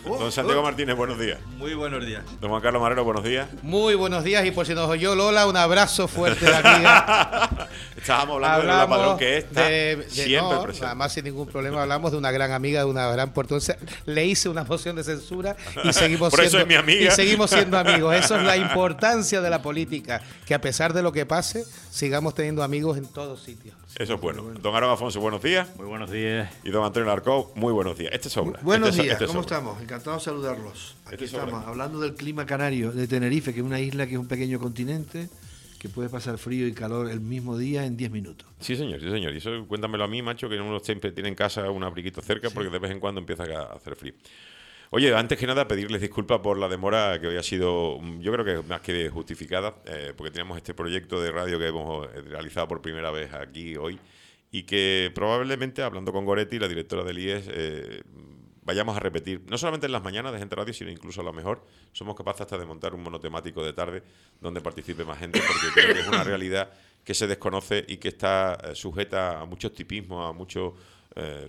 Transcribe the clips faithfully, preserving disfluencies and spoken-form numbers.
Don Santiago Martínez, buenos días. Muy buenos días. Don Juan Carlos Marrero, buenos días. Muy buenos días, y por si nos oyó Lola, un abrazo fuerte de amiga. Estábamos hablando hablamos de Lola Padrón, que está de, de, siempre no, presente. Además, sin ningún problema, hablamos de una gran amiga, de una gran portuguesa. Le hice una moción de censura y seguimos, por siendo, eso es mi amiga. y seguimos siendo amigos. Eso es la importancia de la política, que a pesar de lo que pase, sigamos teniendo amigos en todos sitios. Eso es bueno. Don Aaron Afonso, buenos días. Muy buenos días. Y don Antonio Larcó, muy buenos días. Este sobra. Buenos este días, este ¿cómo sobra. estamos? Encantado de saludarlos. Aquí Este estamos, sobra. hablando del clima canario de Tenerife, que es una isla que es un pequeño continente, que puede pasar frío y calor el mismo día en diez minutos. Sí, señor, sí, señor. Y eso cuéntamelo a mí, macho, que uno siempre tiene en casa un abriquito cerca, sí, porque de vez en cuando empieza a hacer frío. Oye, antes que nada, pedirles disculpas por la demora, que hoy ha sido, yo creo que más que justificada, eh, porque teníamos este proyecto de radio que hemos realizado por primera vez aquí hoy, y que probablemente, hablando con Goretti, la directora del I E S, eh, vayamos a repetir, no solamente en las mañanas de Gente Radio, sino incluso a lo mejor somos capaces hasta de montar un monotemático de tarde donde participe más gente, porque creo que es una realidad que se desconoce y que está eh, sujeta a muchos tipismos, a muchos eh,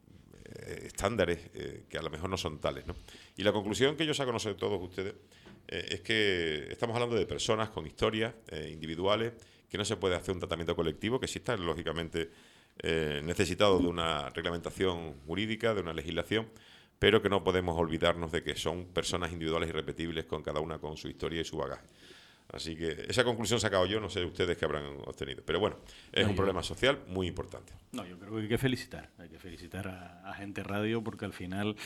estándares eh, que a lo mejor no son tales, ¿no? Y la conclusión que yo saco, no sé, de todos ustedes, eh, es que estamos hablando de personas con historias eh, individuales, que no se puede hacer un tratamiento colectivo, que sí está lógicamente eh, necesitado de una reglamentación jurídica, de una legislación, pero que no podemos olvidarnos de que son personas individuales irrepetibles, con cada una con su historia y su bagaje. Así que esa conclusión he sacado yo, no sé ustedes qué habrán obtenido. Pero bueno, es no, un yo, problema social muy importante. No, yo creo que hay que felicitar, hay que felicitar a, a Gente Radio, porque al final,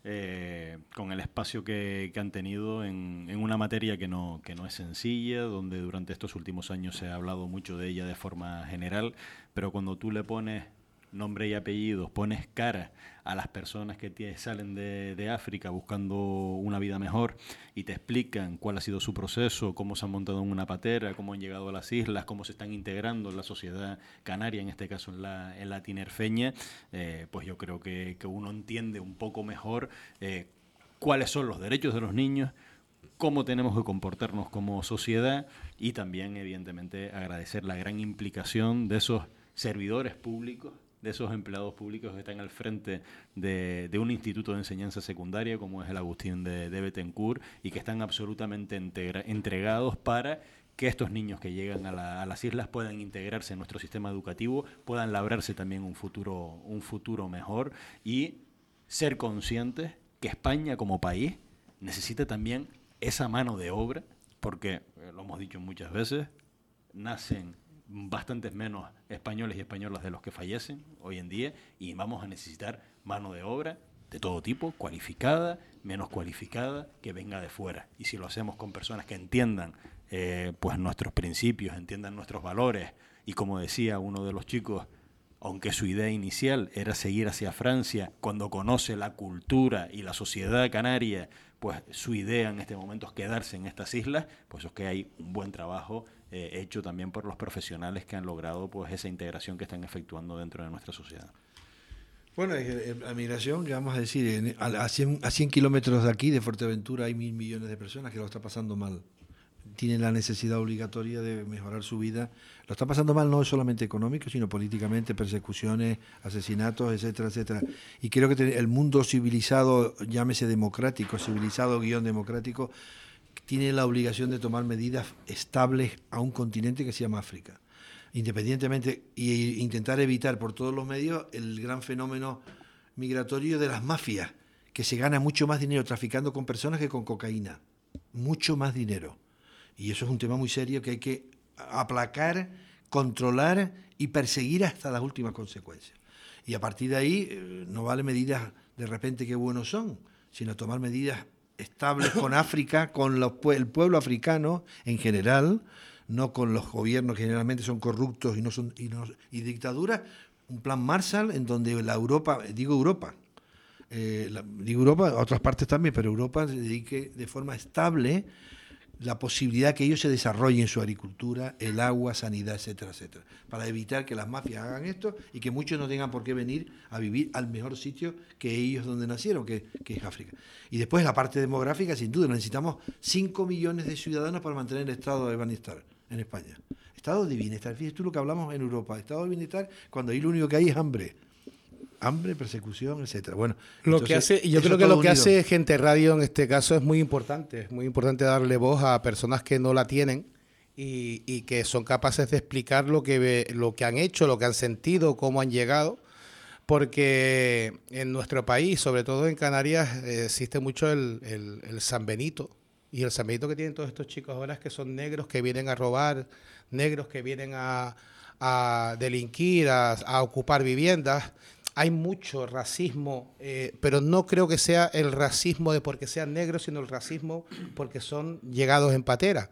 eh, con el espacio que, que han tenido en, en una materia que no, que no es sencilla, donde durante estos últimos años se ha hablado mucho de ella de forma general, pero cuando tú le pones nombre y apellidos, pones cara a las personas que t- salen de, de África buscando una vida mejor y te explican cuál ha sido su proceso, cómo se han montado en una patera, cómo han llegado a las islas, cómo se están integrando en la sociedad canaria, en este caso en la, en la tinerfeña, eh, pues yo creo que, que uno entiende un poco mejor eh, cuáles son los derechos de los niños, cómo tenemos que comportarnos como sociedad, y también, evidentemente, agradecer la gran implicación de esos servidores públicos, de esos empleados públicos que están al frente de, de un instituto de enseñanza secundaria como es el Agustín de, de Betancourt, y que están absolutamente integra, entregados para que estos niños que llegan a, la, a las islas puedan integrarse en nuestro sistema educativo, puedan labrarse también un futuro, un futuro mejor, y ser conscientes que España como país necesita también esa mano de obra, porque, eh, lo hemos dicho muchas veces, nacen bastantes menos españoles y españolas de los que fallecen hoy en día, y vamos a necesitar mano de obra de todo tipo, cualificada, menos cualificada, que venga de fuera. Y si lo hacemos con personas que entiendan eh, pues nuestros principios, entiendan nuestros valores, y como decía uno de los chicos, aunque su idea inicial era seguir hacia Francia, cuando conoce la cultura y la sociedad canaria, pues su idea en este momento es quedarse en estas islas, pues es que hay un buen trabajo eh, hecho también por los profesionales que han logrado pues esa integración que están efectuando dentro de nuestra sociedad. Bueno, la migración, que vamos a decir, a cien, a cien kilómetros de aquí, de Fuerteventura, hay mil millones de personas que lo están pasando mal. Tienen la necesidad obligatoria de mejorar su vida. Lo está pasando mal no solamente económico, sino políticamente, persecuciones, asesinatos, etcétera, etcétera. Y creo que el mundo civilizado, llámese democrático, civilizado guión democrático, tiene la obligación de tomar medidas estables a un continente que se llama África. Independientemente, e intentar evitar por todos los medios el gran fenómeno migratorio de las mafias, que se gana mucho más dinero traficando con personas que con cocaína. Mucho más dinero. Y eso es un tema muy serio que hay que aplacar, controlar y perseguir hasta las últimas consecuencias. Y a partir de ahí eh, no vale medidas de repente que buenos son, sino tomar medidas estables con África, con los, el pueblo africano en general, no con los gobiernos que generalmente son corruptos y no son y, no, y dictaduras. Un plan Marshall en donde la Europa, digo Europa, eh, la, digo Europa, otras partes también, pero Europa se dedique de forma estable la posibilidad que ellos se desarrollen su agricultura, el agua, sanidad, etcétera, etcétera, para evitar que las mafias hagan esto y que muchos no tengan por qué venir a vivir al mejor sitio que ellos donde nacieron, que, que es África. Y después la parte demográfica, sin duda, necesitamos cinco millones de ciudadanos para mantener el estado de bienestar en España. Estado de bienestar, fíjate tú lo que hablamos en Europa, estado de bienestar cuando ahí lo único que hay es hambre. hambre, persecución, etcétera. Bueno, lo entonces, que hace, yo eso creo que todo lo que unido. hace Gente Radio en este caso es muy importante. Es muy importante darle voz a personas que no la tienen y, y que son capaces de explicar lo que, lo que han hecho, lo que han sentido, cómo han llegado. Porque en nuestro país, sobre todo en Canarias, eh, existe mucho el, el, el San Benito. Y el San Benito que tienen todos estos chicos ahora es que son negros que vienen a robar, negros que vienen a, a delinquir, a, a ocupar viviendas. Hay mucho racismo, eh, pero no creo que sea el racismo de porque sean negros, sino el racismo porque son llegados en patera.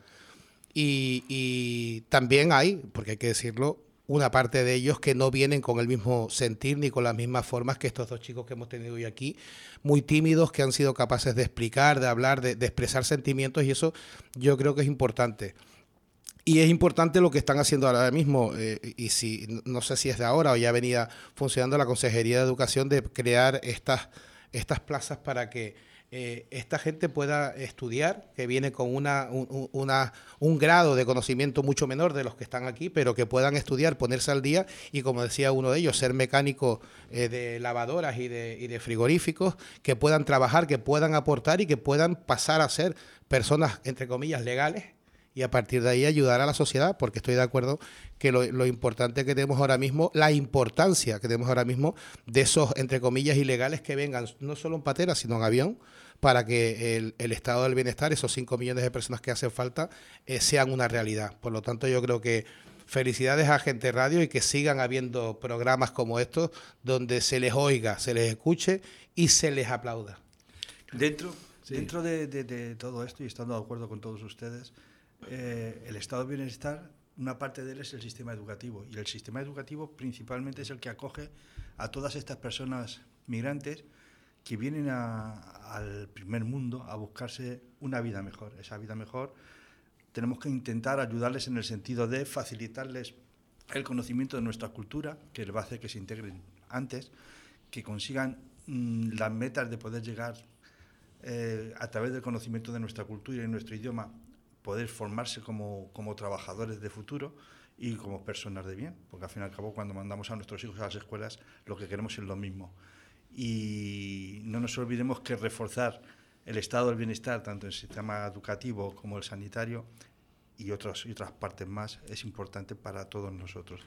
Y, y también hay, porque hay que decirlo, una parte de ellos que no vienen con el mismo sentir ni con las mismas formas que estos dos chicos que hemos tenido hoy aquí, muy tímidos, que han sido capaces de explicar, de hablar, de, de expresar sentimientos, y eso yo creo que es importante. Y es importante lo que están haciendo ahora mismo, eh, y si no sé si es de ahora o ya venía funcionando la Consejería de Educación de crear estas, estas plazas para que Eh, esta gente pueda estudiar, que viene con una, un, una, un grado de conocimiento mucho menor de los que están aquí, pero que puedan estudiar, ponerse al día y, como decía uno de ellos, ser mecánico eh, de lavadoras y de, y de frigoríficos, que puedan trabajar, que puedan aportar y que puedan pasar a ser personas, entre comillas, legales, y a partir de ahí ayudar a la sociedad, porque estoy de acuerdo que lo, lo importante que tenemos ahora mismo, la importancia que tenemos ahora mismo de esos, entre comillas, ilegales que vengan, no solo en patera, sino en avión, para que el, el estado del bienestar, esos cinco millones de personas que hacen falta, eh, sean una realidad. Por lo tanto, yo creo que felicidades a Gente Radio y que sigan habiendo programas como estos, donde se les oiga, se les escuche y se les aplauda. Dentro, Sí. dentro de, de, de todo esto, y estando de acuerdo con todos ustedes, eh, el estado de bienestar, una parte de él es el sistema educativo, y el sistema educativo principalmente es el que acoge a todas estas personas migrantes que vienen a, al primer mundo a buscarse una vida mejor. Esa vida mejor tenemos que intentar ayudarles en el sentido de facilitarles el conocimiento de nuestra cultura, que les va a hacer que se integren antes, que consigan mmm, las metas de poder llegar eh, a través del conocimiento de nuestra cultura y nuestro idioma, poder formarse como, como trabajadores de futuro y como personas de bien, porque al fin y al cabo cuando mandamos a nuestros hijos a las escuelas lo que queremos es lo mismo. Y no nos olvidemos que reforzar el estado del bienestar, tanto en el sistema educativo como el sanitario y, otros, y otras partes más, es importante para todos nosotros.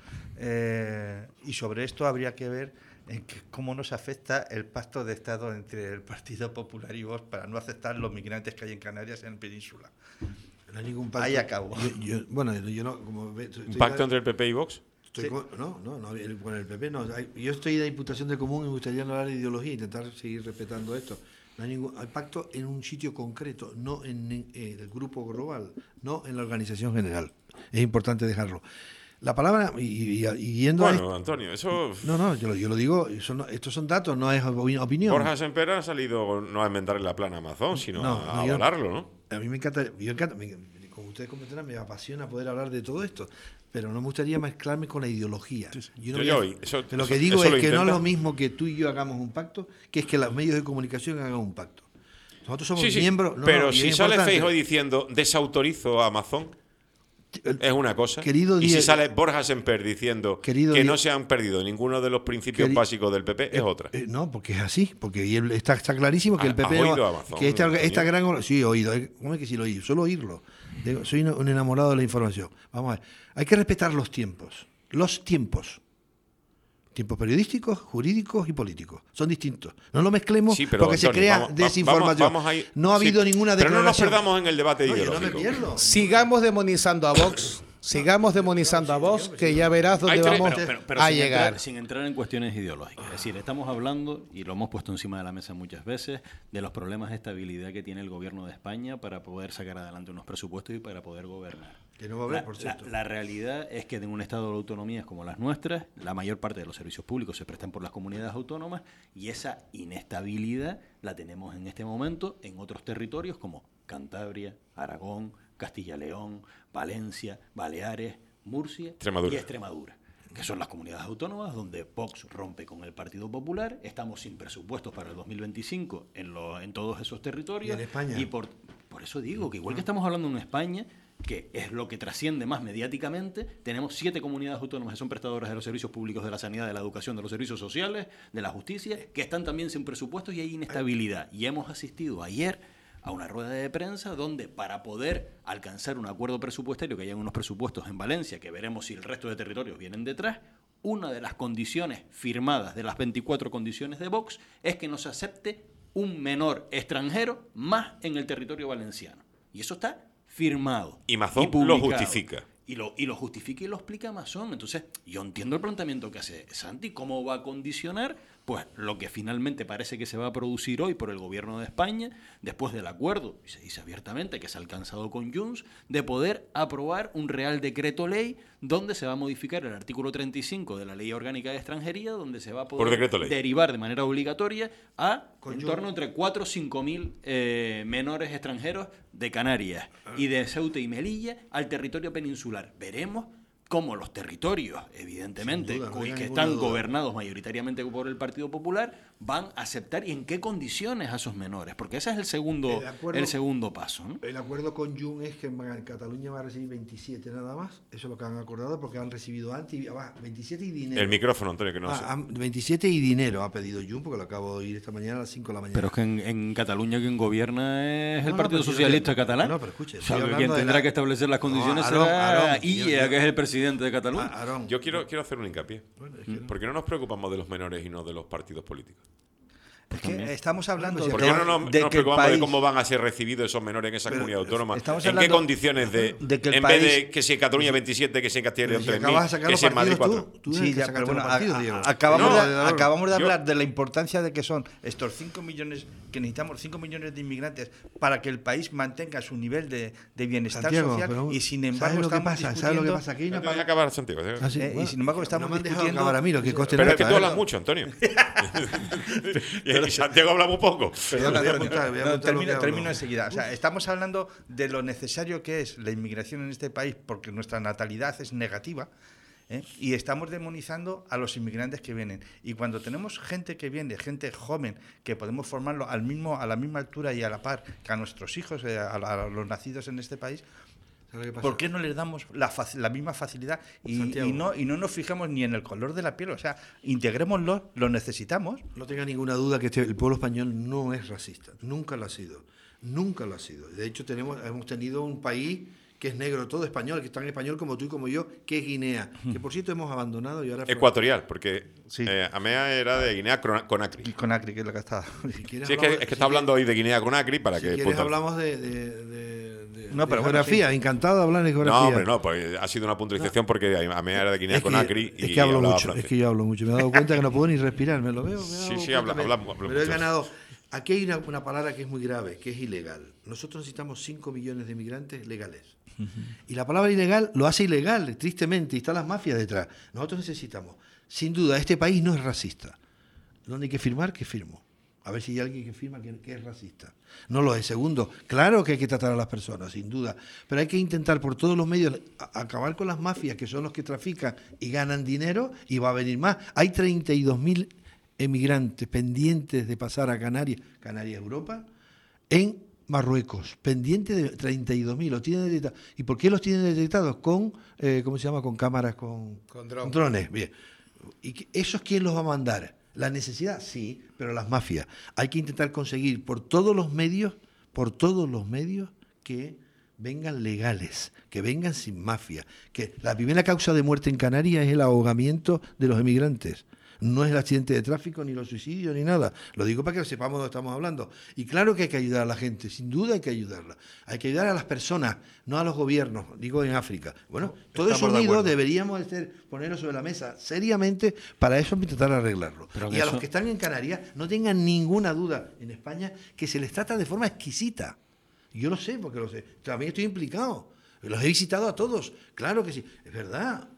Eh, y sobre esto habría que ver en que, cómo nos afecta el pacto de Estado entre el Partido Popular y Vox para no aceptar los migrantes que hay en Canarias en Península. No hay ningún pacto. Ahí acabo. Yo, yo, bueno, yo no... Como ve, estoy, ¿Un pacto entre el P P y Vox? Estoy Sí. con, no, no, no, el, con el P P no. Hay, yo estoy de Diputación de Común y me gustaría no hablar de ideología, intentar seguir respetando esto. No hay ningún hay pacto en un sitio concreto, no en, en, en el grupo global, no en la organización general. Es importante dejarlo. La palabra, y, y, y yendo a Bueno, esto, Antonio, eso... no, no, yo, lo- yo lo digo, son, estos son datos, no es opi- opinión. Borja Semper ha salido no a inventarle la plana a Amazon, sino No, a no, yo- avalarlo, ¿no? A mí me encanta, yo encanta, me- como ustedes comprenderán, me apasiona poder hablar de todo esto, pero no me gustaría mezclarme con la ideología. Yo, no Yo- voy a- yo- eso- pero lo eso- que digo eso es lo que no es intenta. lo mismo que tú y yo hagamos un pacto, que es que los medios de comunicación hagan un pacto. Nosotros somos Sí, sí, miembros... no, pero no, y si es sale importante. Feijóo diciendo desautorizo a Amazon, es una cosa. Querido y si Die- sale Borja Semper diciendo Querido que Die- no se han perdido ninguno de los principios Queri- básicos del P P, es Eh, otra. eh, no, porque es así, porque y él- está, está clarísimo que ¿Ha- el P P... has no- oído a Amazon, que esta, esta Antonio? gran... Sí, he oído. eh, ¿Cómo es que sí lo oí? Solo oírlo. Digo, soy un enamorado de la información. Vamos a ver. Hay que respetar los tiempos. Los tiempos. Tiempos periodísticos, jurídicos y políticos. Son distintos. No lo mezclemos Sí, pero, porque se Antonio, crea vamos- va- desinformación. vamos- vamos a ir- no ha sí, habido ninguna Pero declaración. no nos perdamos en el debate No, yo no me ideológico. pierdo. Sigamos demonizando a Vox, sigamos demonizando a Vox, que ya verás dónde Hay tres- vamos Pero, pero- pero a sin llegar. Entrar, sin entrar en cuestiones ideológicas. Es decir, estamos hablando, y lo hemos puesto encima de la mesa muchas veces, de los problemas de estabilidad que tiene el gobierno de España para poder sacar adelante unos presupuestos y para poder gobernar. Que no va a haber, La, por la- cierto. la realidad es que en un estado de autonomías como las nuestras, la mayor parte de los servicios públicos se prestan por las comunidades autónomas y esa inestabilidad la tenemos en este momento en otros territorios como Cantabria, Aragón, Castilla-León, Valencia, Baleares, Murcia Extremadura. y Extremadura, que son las comunidades autónomas donde Vox rompe con el Partido Popular. Estamos sin presupuestos para el dos mil veinticinco en, lo, en todos esos territorios. Y en España. Y por, por por eso digo que igual que estamos hablando en España, que es lo que trasciende más mediáticamente, tenemos siete comunidades autónomas que son prestadoras de los servicios públicos, de la sanidad, de la educación, de los servicios sociales, de la justicia, que están también sin presupuestos y hay inestabilidad. Y hemos asistido ayer a una rueda de prensa donde para poder alcanzar un acuerdo presupuestario, que hayan unos presupuestos en Valencia, que veremos si el resto de territorios vienen detrás, una de las condiciones firmadas de las veinticuatro condiciones de Vox es que no se acepte un menor extranjero más en el territorio valenciano. Y eso está firmado. Y Mazón y lo justifica. Y lo, y lo justifica y lo explica Mazón. Entonces, yo entiendo el planteamiento que hace Santi. ¿Cómo va a condicionar? Pues lo que finalmente parece que se va a producir hoy por el gobierno de España, después del acuerdo, y se dice abiertamente que se ha alcanzado con Junts, de poder aprobar un Real Decreto Ley donde se va a modificar el artículo treinta y cinco de la Ley Orgánica de Extranjería, donde se va a poder derivar de manera obligatoria a en torno entre cuatro o cinco mil eh, menores extranjeros de Canarias y de Ceuta y Melilla al territorio peninsular. Veremos cómo los territorios, evidentemente, duda, no que están duda. gobernados mayoritariamente por el Partido Popular, van a aceptar y en qué condiciones a esos menores, porque ese es el segundo, el, acuerdo, el segundo paso, ¿no? El acuerdo con Junts es que en Cataluña va a recibir veintisiete nada más, eso es lo que han acordado, porque han recibido antes, y, ah, veintisiete y dinero. El micrófono, Antonio, que no ah, sé. veintisiete y dinero ha pedido Junts, porque lo acabo de oír esta mañana a las cinco de la mañana. Pero es que en, en Cataluña quien gobierna es no, el Partido no, Socialista yo, Catalán. No, pero escuche. O sea, quien tendrá la... que establecer las condiciones no, Arón, será Arón, I E A, que es el presidente de Cataluña. Arón. Yo quiero, quiero hacer un hincapié. Bueno, es que no. ¿Por qué no nos preocupamos de los menores y no de los partidos políticos? Es que estamos hablando ¿Por qué no nos, de nos preocupamos país, de cómo van a ser recibidos esos menores en esa comunidad autónoma? ¿En qué condiciones de, de que en país, vez de que si en Cataluña veintisiete, que si en Castilla y León tres mil, que si en Madrid cuatro? Tú, tú sí, ya, pero bueno, partidos, a, a, acabamos, no, de, acabamos de hablar yo, de la importancia de que son estos cinco millones, que necesitamos cinco millones de inmigrantes para que el país mantenga su nivel de, de bienestar Santiago, social pero, y sin embargo ¿sabes lo estamos que pasa? ¿Sabes lo que pasa aquí? No para acabar, Santiago. Ah, sí, eh, bueno, y sin embargo estamos no discutiendo acabar a mí, lo que coste pero es que tú hablas mucho, Antonio. Y Santiago hablamos poco. Perdona, Antonio, no, termino, termino enseguida. O sea, estamos hablando de lo necesario que es la inmigración en este país porque nuestra natalidad es negativa, ¿eh? Y estamos demonizando a los inmigrantes que vienen. Y cuando tenemos gente que viene, gente joven, que podemos formarlo al mismo, a la misma altura y a la par que a nuestros hijos, eh, a, a los nacidos en este país, ¿por qué no les damos la, la misma facilidad y, y, no, y no nos fijamos ni en el color de la piel? O sea, integrémoslo, lo necesitamos. No tenga ninguna duda que este, el pueblo español no es racista, nunca lo ha sido, nunca lo ha sido. De hecho, tenemos, hemos tenido un país que es negro, todo español, que es tan español como tú y como yo, que es Guinea, que por cierto hemos abandonado y ahora... Ecuatorial, porque sí. eh, Amea era de Guinea Conakry. Y Conakry, que es lo que está... Si sí, es que, es que si está hablando hoy de Guinea Conakry para si que... Si quieres hablamos de... de, de No, pero de geografía, bueno, sí. Encantado de hablar de geografía. No, hombre, no, pues ha sido una puntualización no. porque Amea era de Guinea es que, Conakry y es que hablo mucho, francés. es que yo hablo mucho. Me he dado cuenta que no puedo ni respirar, me lo veo. Me sí, sí, habla, me, hablamos. Pero he ganado. Aquí hay una, una palabra que es muy grave, que es ilegal. Nosotros necesitamos cinco millones de inmigrantes legales. Uh-huh. Y la palabra ilegal lo hace ilegal, tristemente, y están las mafias detrás. Nosotros necesitamos, sin duda, este país no es racista. ¿Dónde hay que firmar? Que firmo. A ver si hay alguien que firma que, que es racista. No lo es. Segundo, claro que hay que tratar a las personas, sin duda, pero hay que intentar por todos los medios a, acabar con las mafias, que son los que trafican y ganan dinero, y va a venir más. Hay treinta y dos mil emigrantes pendientes de pasar a Canarias, Canarias, Europa, en Marruecos, pendientes de treinta y dos mil, los tienen detectados. ¿Y por qué los tienen detectados? Con, eh, ¿cómo se llama? Con cámaras, con, con, dron. con drones. Bien. ¿Y esos quién los va a mandar? La necesidad, sí, pero las mafias. Hay que intentar conseguir por todos los medios, por todos los medios, que vengan legales, que vengan sin mafia. Que la primera causa de muerte en Canarias es el ahogamiento de los emigrantes. No es el accidente de tráfico, ni los suicidios, ni nada. Lo digo para que sepamos de lo que estamos hablando. Y claro que hay que ayudar a la gente, sin duda hay que ayudarla. Hay que ayudar a las personas, no a los gobiernos, digo en África. Bueno, todo eso unido deberíamos de ser, ponerlo sobre la mesa seriamente para eso intentar arreglarlo. Pero y a eso... los que están en Canarias, no tengan ninguna duda en España que se les trata de forma exquisita. Yo lo sé, porque lo sé. También estoy implicado. Los he visitado a todos. Claro que sí. Es verdad.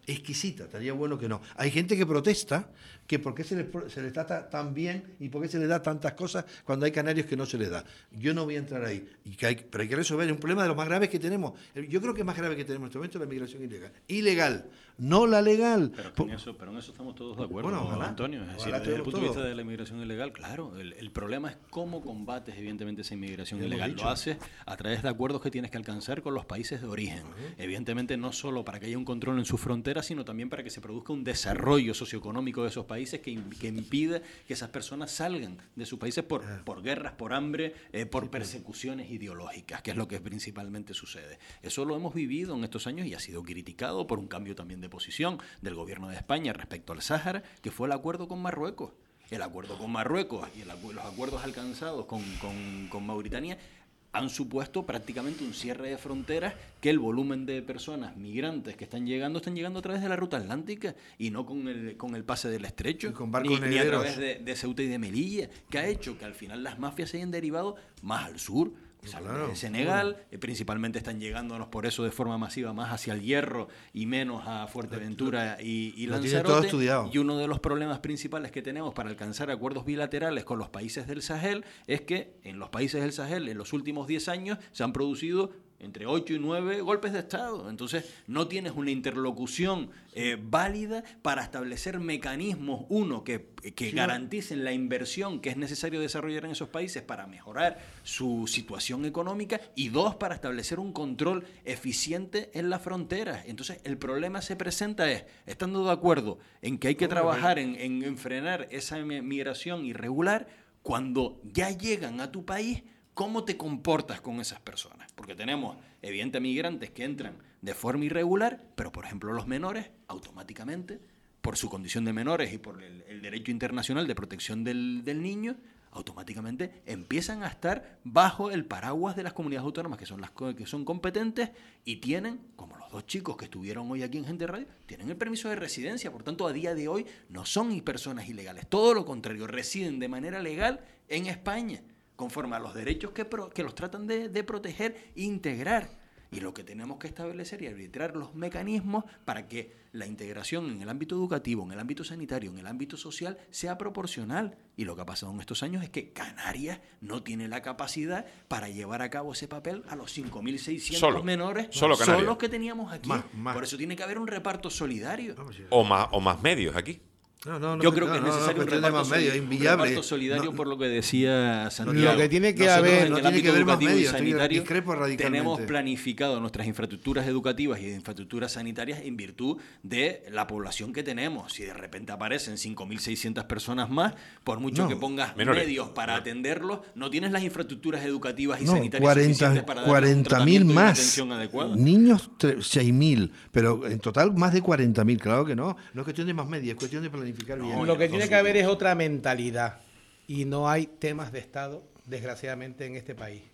exquisita, estaría bueno que no. Hay gente que protesta que por qué se les, se les trata tan bien y por qué se les da tantas cosas cuando hay canarios que no se les da. Yo no voy a entrar ahí, y que hay, pero hay que resolver, es un problema de los más graves que tenemos. Yo creo que es más grave que tenemos en este momento la migración ilegal. Ilegal, no la legal. Pero, en eso, pero en eso estamos todos de acuerdo, bueno, ojalá, Antonio. Es decir, desde el punto de vista de la inmigración ilegal, claro, el, el problema es cómo combates evidentemente esa inmigración Lo ilegal. Lo haces a través de acuerdos que tienes que alcanzar con los países de origen. Uh-huh. Evidentemente no solo para que haya un control en sus fronteras, sino también para que se produzca un desarrollo socioeconómico de esos países que, que impide que esas personas salgan de sus países por, uh-huh. por guerras, por hambre, eh, por persecuciones ideológicas, que es lo que principalmente sucede. Eso lo hemos vivido en estos años y ha sido criticado por un cambio también de posición del gobierno de España respecto al Sáhara, que fue el acuerdo con Marruecos. El acuerdo con Marruecos y el, los acuerdos alcanzados con, con, con Mauritania han supuesto prácticamente un cierre de fronteras, que el volumen de personas migrantes que están llegando están llegando a través de la ruta atlántica y no con el, con el pase del estrecho, con ni, ni a través de, de Ceuta y de Melilla, que ha hecho que al final las mafias se hayan derivado más al sur. Claro, de Senegal, claro. eh, principalmente están llegándonos por eso de forma masiva más hacia el Hierro y menos a Fuerteventura y, y Lanzarote. Y uno de los problemas principales que tenemos para alcanzar acuerdos bilaterales con los países del Sahel es que en los países del Sahel en los últimos diez años se han producido entre ocho y nueve golpes de Estado. Entonces no tienes una interlocución eh, válida para establecer mecanismos, uno, que, que sí, garanticen la inversión que es necesario desarrollar en esos países para mejorar su situación económica, y dos, para establecer un control eficiente en las fronteras. Entonces el problema se presenta es, estando de acuerdo en que hay que trabajar en, en, en frenar esa migración irregular, cuando ya llegan a tu país, ¿cómo te comportas con esas personas? Porque tenemos, evidentemente, migrantes que entran de forma irregular, pero, por ejemplo, los menores, automáticamente, por su condición de menores y por el, el derecho internacional de protección del, del niño, automáticamente empiezan a estar bajo el paraguas de las comunidades autónomas, que son las que son competentes y tienen, como los dos chicos que estuvieron hoy aquí en Gente Radio, tienen el permiso de residencia. Por tanto, a día de hoy no son personas ilegales. Todo lo contrario, residen de manera legal en España, conforme a los derechos que, pro, que los tratan de, de proteger e integrar. Y lo que tenemos que establecer y arbitrar los mecanismos para que la integración en el ámbito educativo, en el ámbito sanitario, en el ámbito social, sea proporcional. Y lo que ha pasado en estos años es que Canarias no tiene la capacidad para llevar a cabo ese papel a los cinco mil seiscientos solo, menores solo son los que teníamos aquí. Más, más. Por eso tiene que haber un reparto solidario. O más, o más medios aquí. No, no, no, Yo creo no, que es no, necesario no, un, reparto medio, es un reparto solidario, no, por lo que decía Santiago. Lo que tiene que Nosotros haber, en no el tiene ámbito que haber más educativo medios, y sanitario discrepo radicalmente. Tenemos planificado nuestras infraestructuras educativas y infraestructuras sanitarias en virtud de la población que tenemos. Si de repente aparecen cinco mil seiscientas personas más, por mucho no, que pongas menores. medios para atenderlos, no tienes las infraestructuras educativas y no, sanitarias cuarenta, suficientes para dar cuarenta un mil tratamiento más. y una atención adecuada. Niños, seis mil, pero en total más de cuarenta mil, claro que no. No es cuestión de más medios, es cuestión de planificar No, bien. Lo que no, tiene no, que haber no. es otra mentalidad, y no hay temas de Estado, desgraciadamente, en este país.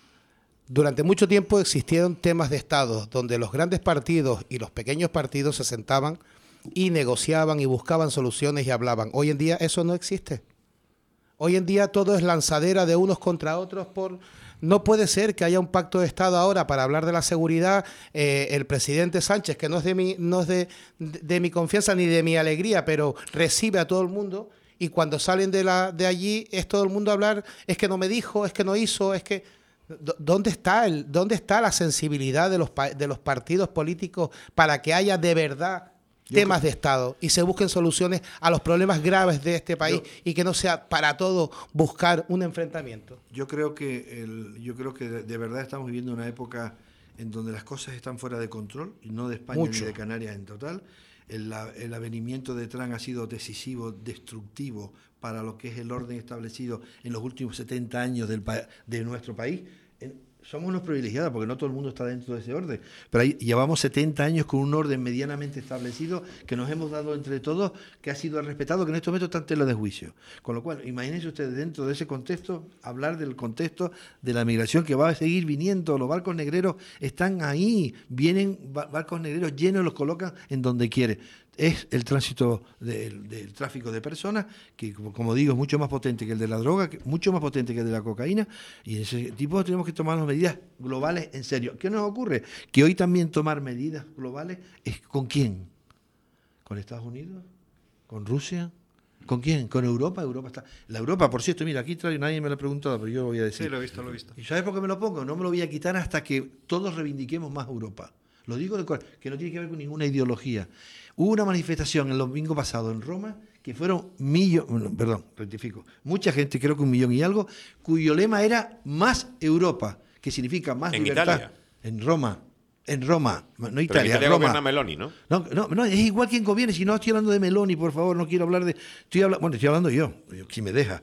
Durante mucho tiempo existieron temas de Estado donde los grandes partidos y los pequeños partidos se sentaban y negociaban y buscaban soluciones y hablaban. Hoy en día eso no existe. Hoy en día todo es lanzadera de unos contra otros. Por No puede ser que haya un pacto de Estado ahora para hablar de la seguridad. Eh, el presidente Sánchez, que no es, de mi, no es de, de, de mi confianza ni de mi alegría, pero recibe a todo el mundo, y cuando salen de, la, de allí es todo el mundo a hablar, es que no me dijo, es que no hizo, es que... ¿Dónde está, el, dónde está la sensibilidad de los, de los partidos políticos para que haya de verdad temas de Estado y se busquen soluciones a los problemas graves de este país, yo, y que no sea para todo buscar un enfrentamiento? Yo creo que el, yo creo que de, de verdad estamos viviendo una época en donde las cosas están fuera de control, y no de España Mucho. ni de Canarias en total. El, el avenimiento de Trump ha sido decisivo, destructivo para lo que es el orden establecido en los últimos setenta años del, de nuestro país. En, somos unos privilegiados porque no todo el mundo está dentro de ese orden, pero ahí llevamos setenta años con un orden medianamente establecido que nos hemos dado entre todos, que ha sido respetado, que en estos momentos está en tela de juicio. Con lo cual, imagínense ustedes, dentro de ese contexto, hablar del contexto de la migración que va a seguir viniendo. Los barcos negreros están ahí, vienen barcos negreros llenos, los colocan en donde quiere. Es el tránsito del, del tráfico de personas, que como digo es mucho más potente que el de la droga, mucho más potente que el de la cocaína, y en ese tipo tenemos que tomar las medidas globales en serio. ¿Qué nos ocurre? Que hoy también tomar medidas globales es ¿con quién? ¿Con Estados Unidos? ¿Con Rusia? ¿Con quién? ¿Con Europa? Europa está. La Europa, por cierto, mira, aquí trae, nadie me lo ha preguntado, pero yo lo voy a decir. Sí, lo he visto, lo he visto. ¿Y sabes por qué me lo pongo? No me lo voy a quitar hasta que todos reivindiquemos más Europa. Lo digo de corazón, que no tiene que ver con ninguna ideología. Hubo una manifestación el domingo pasado en Roma que fueron millones, perdón, rectifico, mucha gente, creo que un millón y algo, cuyo lema era más Europa, que significa más ¿En libertad. Italia? En Roma. En Roma, no Pero Italia, en Italia Roma. gobierna Meloni, ¿no? No, no, no, es igual quien conviene. Si no estoy hablando de Meloni, por favor, no quiero hablar de. Estoy hablando, bueno, estoy hablando yo, si me deja.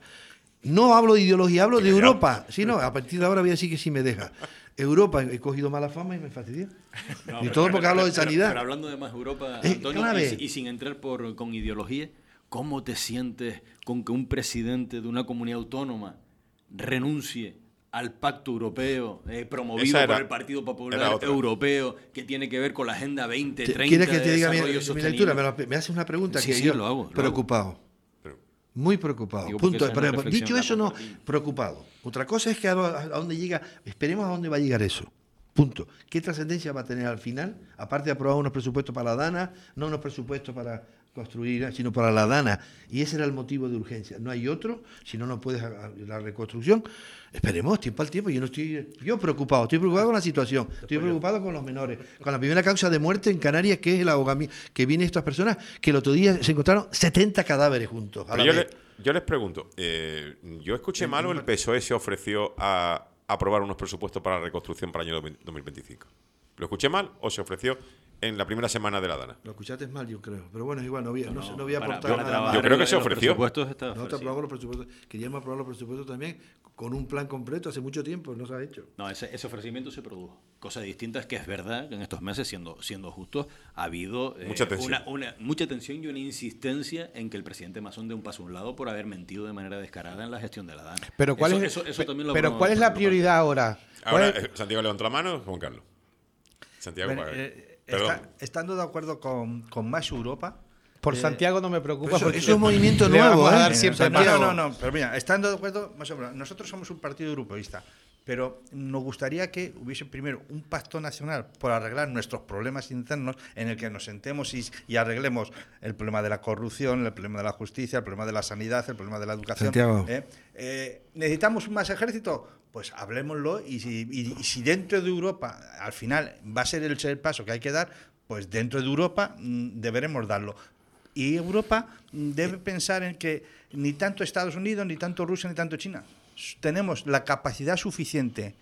No hablo de ideología, hablo de Europa. Sí, no, a partir de ahora voy a decir que sí me deja. Europa, he cogido mala fama y me fastidié. No, y pero, todo pero, porque hablo de pero, sanidad. Pero hablando de más Europa, Es Antonio, clave. y, y sin entrar por, con ideología, ¿cómo te sientes con que un presidente de una comunidad autónoma renuncie al pacto europeo eh, promovido Era, por el Partido Popular Europeo, que tiene que ver con la Agenda veinte treinta ¿Quieres que te de diga mi, desarrollo mi lectura? sostenible? Me, lo- me haces una pregunta Sí, que sí, yo lo hago, lo preocupado. Pero- Muy preocupado. Digo, porque Punto. esa es una Pero, reflexión, dicho la eso, no, compartimos. preocupado. Otra cosa es que a, a dónde llega, esperemos a dónde va a llegar eso. Punto. ¿Qué trascendencia va a tener al final? Aparte de aprobar unos presupuestos para la DANA, no unos presupuestos para construir, sino para la DANA. Y ese era el motivo de urgencia. No hay otro, si no, no puedes la reconstrucción. Esperemos, tiempo al tiempo. Yo no estoy yo preocupado, estoy preocupado con la situación, estoy preocupado con los menores, con la primera causa de muerte en Canarias, que es el ahogamiento, que vienen estas personas, que el otro día se encontraron setenta cadáveres juntos. A la Pero yo, vez. le- yo les pregunto, eh, ¿yo escuché mal o el P S O E se ofreció a aprobar unos presupuestos para la reconstrucción para el año dos mil veinticinco? ¿Lo escuché mal o se ofreció en la primera semana de la DANA? Lo escuchaste mal, yo creo. Pero bueno, igual, no voy, a- no, sé, no voy a para- aportar para nada trabajar más. Yo creo que en se los ofreció. presupuestos está Nosotros ofrecido. aprobamos los presupuestos. Queríamos aprobar los presupuestos también con un plan completo hace mucho tiempo, no se ha hecho. No, ese, ese ofrecimiento se produjo. Cosa distinta es que es verdad que en estos meses, siendo, siendo justos, ha habido eh, Mucha tensión. Una, una- mucha tensión y una insistencia en que el presidente Masón dé un paso a un lado por haber mentido de manera descarada en la gestión de la DANA. Pero ¿cuál Eso- es, eso- eso pe- también lo pero aprobamos ¿cuál es por la nuestra prioridad ahora? ¿Cuál Ahora, es- eh, Santiago levantó la mano, Juan Carlos. Santiago, Bueno, para- eh, perdón. está- estando de acuerdo con, con más Europa. Por eh, Santiago no me preocupa. Pero eso- porque eso es un movimiento le nuevo, vamos a ¿eh? dar Eh, siempre Santiago, más. no, no, pero mira, estando de acuerdo, más o menos, nosotros somos un partido europeísta, pero nos gustaría que hubiese primero un pacto nacional por arreglar nuestros problemas internos, en el que nos sentemos y, y arreglemos el problema de la corrupción, el problema de la justicia, el problema de la sanidad, el problema de la educación. Santiago. ¿eh? Eh, ¿Necesitamos más ejército? Pues hablémoslo, y si, y- y si dentro de Europa al final va a ser el, el paso que hay que dar, pues dentro de Europa mm, deberemos darlo. Y Europa mm, debe pensar en que ni tanto Estados Unidos, ni tanto Rusia, ni tanto China s- tenemos la capacidad suficiente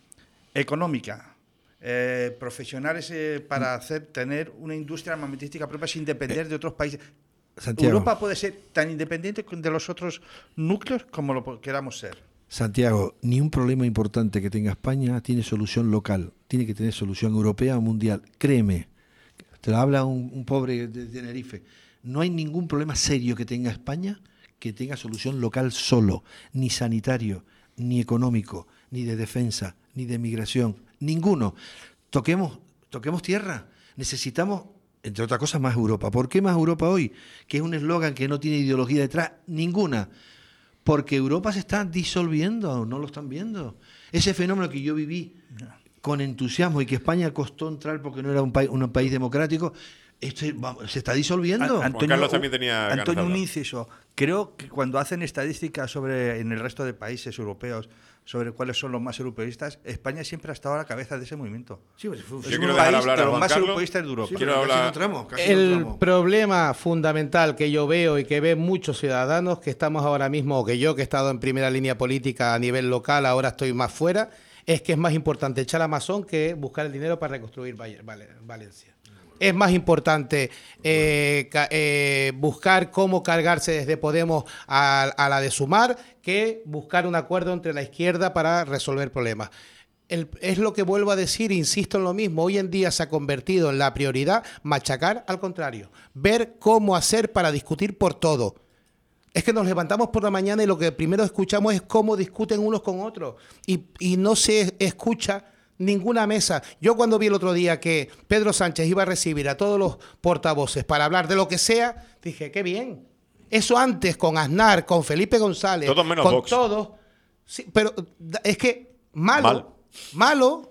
económica, eh, profesionales eh, para hacer tener una industria armamentística propia sin depender de otros países. Santiago. Europa puede ser tan independiente de los otros núcleos como lo po- queramos ser. Santiago, ni un problema importante que tenga España tiene solución local, tiene que tener solución europea o mundial. Créeme, te lo habla un, un pobre de Tenerife. No hay ningún problema serio que tenga España que tenga solución local solo, ni sanitario, ni económico, ni de defensa, ni de migración, ninguno. Toquemos, toquemos tierra. Necesitamos, entre otras cosas, más Europa. ¿Por qué más Europa hoy? Que es un eslogan que no tiene ideología detrás, ninguna. Porque Europa se está disolviendo, no lo están viendo. Ese fenómeno que yo viví con entusiasmo y que España costó entrar porque no era un, país, un país democrático, este, vamos, se está disolviendo. An- Juan Carlos también tenía ganas de Antonio, un hablar. inciso. Creo que cuando hacen estadísticas sobre en el resto de países europeos sobre cuáles son los más europeístas, España siempre ha estado a la cabeza de ese movimiento. Sí, pues, fue- Es Yo un quiero dejar país hablar de a los Juan más Carlos. europeístas de Europa. Sí, Quiero pero casi hablar- no entramos, casi no El entramos. problema fundamental que yo veo y que ven muchos ciudadanos que estamos ahora mismo, o que yo que he estado en primera línea política a nivel local, ahora estoy más fuera, es que es más importante echar a Masón que buscar el dinero para reconstruir Valle- Vale- Valencia. Es más importante eh, ca- eh, buscar cómo cargarse desde Podemos a, a la de Sumar que buscar un acuerdo entre la izquierda para resolver problemas. El- es lo que vuelvo a decir, insisto en lo mismo, hoy en día se ha convertido en la prioridad machacar al contrario, ver cómo hacer para discutir por todo. Es que nos levantamos por la mañana y lo que primero escuchamos es cómo discuten unos con otros y, y no se escucha ninguna mesa. Yo cuando vi el otro día que Pedro Sánchez iba a recibir a todos los portavoces para hablar de lo que sea, dije, qué bien. Eso antes con Aznar, con Felipe González, Todos menos con Vox. todos. Sí, pero da- es que malo, Mal. malo,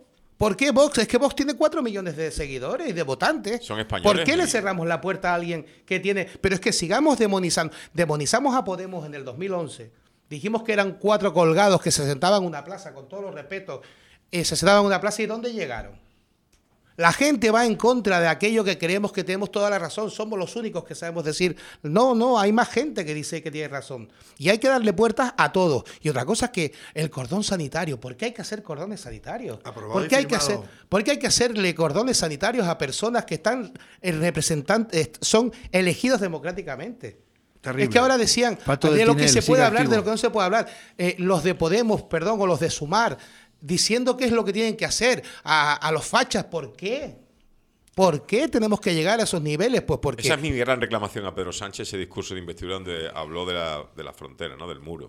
¿Por qué Vox? Es que Vox tiene cuatro millones de seguidores y de votantes. Son españoles. ¿Por qué y... le cerramos la puerta a alguien que tiene...? Pero es que sigamos demonizando. Demonizamos a Podemos en el dos mil once. Dijimos que eran cuatro colgados que se sentaban en una plaza, con todos los respetos. Eh, se sentaban en una plaza y ¿dónde llegaron? La gente va en contra de aquello que creemos que tenemos toda la razón. Somos los únicos que sabemos decir, no, no, hay más gente que dice que tiene razón. Y hay que darle puertas a todos. Y otra cosa es que el cordón sanitario, ¿por qué hay que hacer cordones sanitarios? ¿Por qué hay que hacer, ¿por qué hay que hacerle cordones sanitarios a personas que están representantes, son elegidos democráticamente? Terrible. Es que ahora decían Pato de, de lo que se puede hablar, activo. de lo que no se puede hablar. Eh, los de Podemos, perdón, o los de Sumar, diciendo qué es lo que tienen que hacer a, a los fachas. ¿Por qué? ¿Por qué tenemos que llegar a esos niveles? Pues porque... Esa es mi gran reclamación a Pedro Sánchez, ese discurso de investidura donde habló de la, de la frontera, ¿no? Del muro.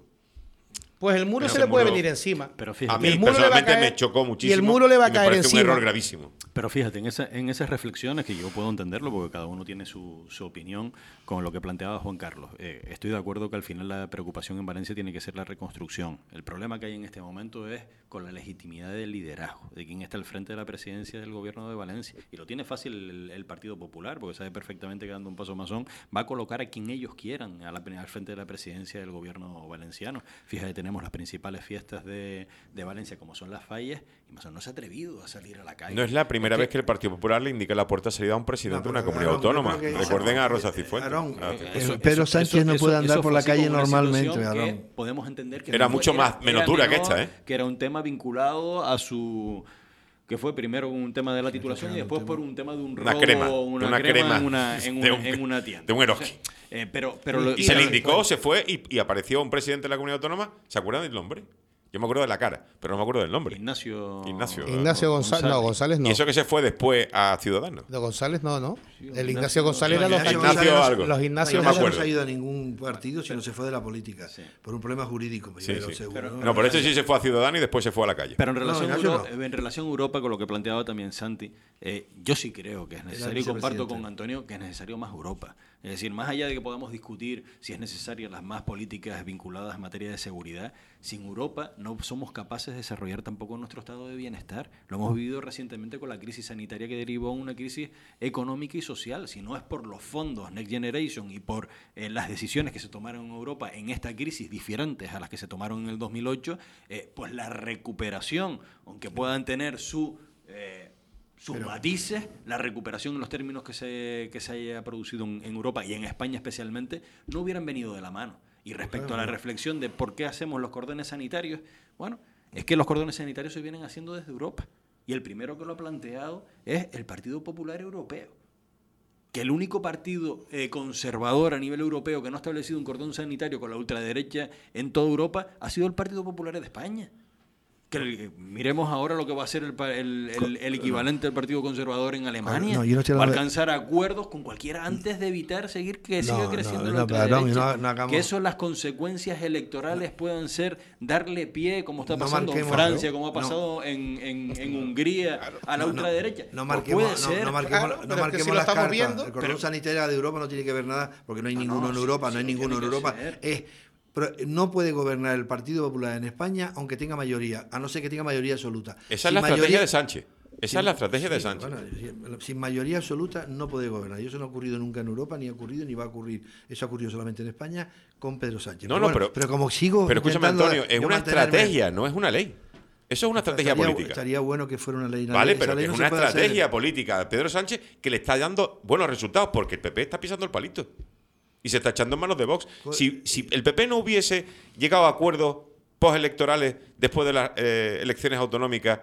Pues el muro pero se le puede muro, venir encima. Pero fíjate, a mí el muro personalmente caer, me chocó muchísimo. Y el muro le va a caer me encima. un error gravísimo. Pero fíjate, en, esa, en esas reflexiones, que yo puedo entenderlo porque cada uno tiene su, su opinión con lo que planteaba Juan Carlos. Eh, estoy de acuerdo que al final la preocupación en Valencia tiene que ser la reconstrucción. El problema que hay en este momento es con la legitimidad del liderazgo, de quien está al frente de la presidencia del gobierno de Valencia. Y lo tiene fácil el, el Partido Popular, porque sabe perfectamente que dando un paso masón va a colocar a quien ellos quieran a la, al frente de la presidencia del gobierno valenciano. Fíjate, tenemos las principales fiestas de, de Valencia, como son las fallas, y Masón no se ha atrevido a salir a la calle. No es la primera vez que el Partido Popular le indica la puerta de salida a un presidente no, de una comunidad Arón, autónoma. Recuerden a Rosa Cifuentes. Arón, ah, eh, eso, Pedro eso, Sánchez eso, no puede andar por la calle normalmente. Arón. Podemos entender que era no, mucho era, más menos era dura menor, que esta, ¿eh? Que era un tema vinculado a su... que fue primero un tema de la titulación y después por un tema de un robo, una crema, una, una crema, crema en, una, en, una, un, en una tienda. De un Eroski. Eh, pero, pero lo, y, y se le indicó, se fue y, y apareció un presidente de la comunidad autónoma. ¿Se acuerdan del nombre? Yo me acuerdo de la cara, pero no me acuerdo del nombre. Ignacio, Ignacio, Ignacio González. No, González no. Y eso que se fue después a Ciudadanos. De González no, ¿no? Sí, el Ignacio González era los Ignacio, Ignacio algo. Los Ignacio no, no se ha ido a ningún partido, sino se fue de la política. Sí. Por un problema jurídico. Sí, sí. Seguro, pero, ¿no? no, por eso sí se fue a Ciudadanos y después se fue a la calle. Pero en relación, no, Euro, no. en relación a Europa, con lo que planteaba también Santi, eh, yo sí creo que es necesario, y comparto con Antonio, que es necesario más Europa. Es decir, más allá de que podamos discutir si es necesaria las más políticas vinculadas en materia de seguridad, sin Europa no somos capaces de desarrollar tampoco nuestro estado de bienestar. Lo hemos vivido recientemente con la crisis sanitaria que derivó en una crisis económica y social. Si no es por los fondos Next Generation y por eh, las decisiones que se tomaron en Europa en esta crisis diferentes a las que se tomaron en el dos mil ocho, eh, pues la recuperación, aunque puedan tener su... Eh, sus Pero, matices, la recuperación en los términos que se, que se haya producido en, en Europa y en España especialmente, no hubieran venido de la mano. Y respecto claro, a la reflexión de por qué hacemos los cordones sanitarios, bueno, es que los cordones sanitarios se vienen haciendo desde Europa. Y el primero que lo ha planteado es el Partido Popular Europeo. Que el único partido eh, conservador a nivel europeo que no ha establecido un cordón sanitario con la ultraderecha en toda Europa ha sido el Partido Popular de España. Que el, miremos ahora lo que va a ser el, el, el, el equivalente al Partido Conservador en Alemania. No, yo no para alcanzar acuerdos con cualquiera antes de evitar seguir que siga no, creciendo no, la ultraderecha. No, no que eso, las consecueas electorales puedan ser darle pie, como está pasando en Francia, como ha pasado en, en, en Hungría, a la ultraderecha. No, marquemos, puede ser, no, marquemos, claro, no marquemos si las cartas. Viendo, el cordón pero, sanitario de Europa no tiene que ver nada, porque no hay ninguno en Europa, no hay ninguno en Europa. Es... Pero no puede gobernar el Partido Popular en España aunque tenga mayoría, a no ser que tenga mayoría absoluta. Esa sin es la mayoría, estrategia de Sánchez. Esa sin, es la estrategia sí, de Sánchez. Bueno, sin mayoría absoluta no puede gobernar. Y eso no ha ocurrido nunca en Europa, ni ha ocurrido, ni va a ocurrir. Eso ha ocurrido solamente en España con Pedro Sánchez. No, pero no, bueno, pero, pero como sigo... Pero escúchame, Antonio, es una estrategia, no es una ley. Eso es una estrategia estaría, política. Estaría bueno que fuera una ley. Vale, ley, pero ley que no es una estrategia hacer. política de Pedro Sánchez que le está dando buenos resultados porque el P P está pisando el palito. Y se está echando en manos de Vox. Si, si el P P no hubiese llegado a acuerdos postelectorales después de las eh, elecciones autonómicas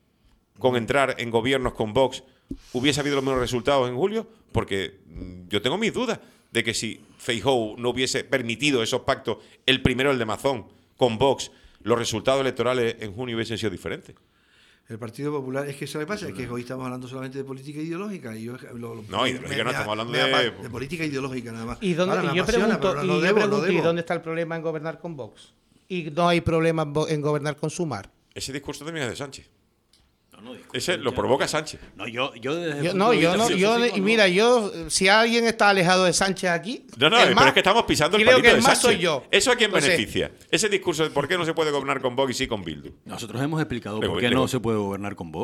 con entrar en gobiernos con Vox, ¿hubiese habido los mismos resultados en julio? Porque mmm, yo tengo mis dudas de que si Feijóo no hubiese permitido esos pactos, el primero, el de Mazón, con Vox, los resultados electorales en junio hubiesen sido diferentes. El Partido Popular, es que eso le pasa, es que hoy estamos hablando solamente de política ideológica. Y yo, lo, lo, no, me, ideológica me, no, estamos hablando me, de... De política ideológica nada más. ¿Y, dónde, Ahora, y yo apasiona, pregunto, no y, debo, yo pregunto no ¿y dónde está el problema en gobernar con Vox? ¿Y no hay problema en gobernar con Sumar? Ese discurso también es de Sánchez. No, no, Ese lo provoca Sánchez. No, yo, yo desde yo, no, yo no, yo, de, mira, yo, si alguien está alejado de Sánchez aquí. No, no, pero más, es que estamos pisando el creo palito que el de más Sánchez. soy yo. ¿Eso a quién Entonces, beneficia? Ese discurso de por qué no se puede gobernar con Vox y sí con Bildu. Nosotros hemos explicado le, por qué le, no le, se puede gobernar con Vox.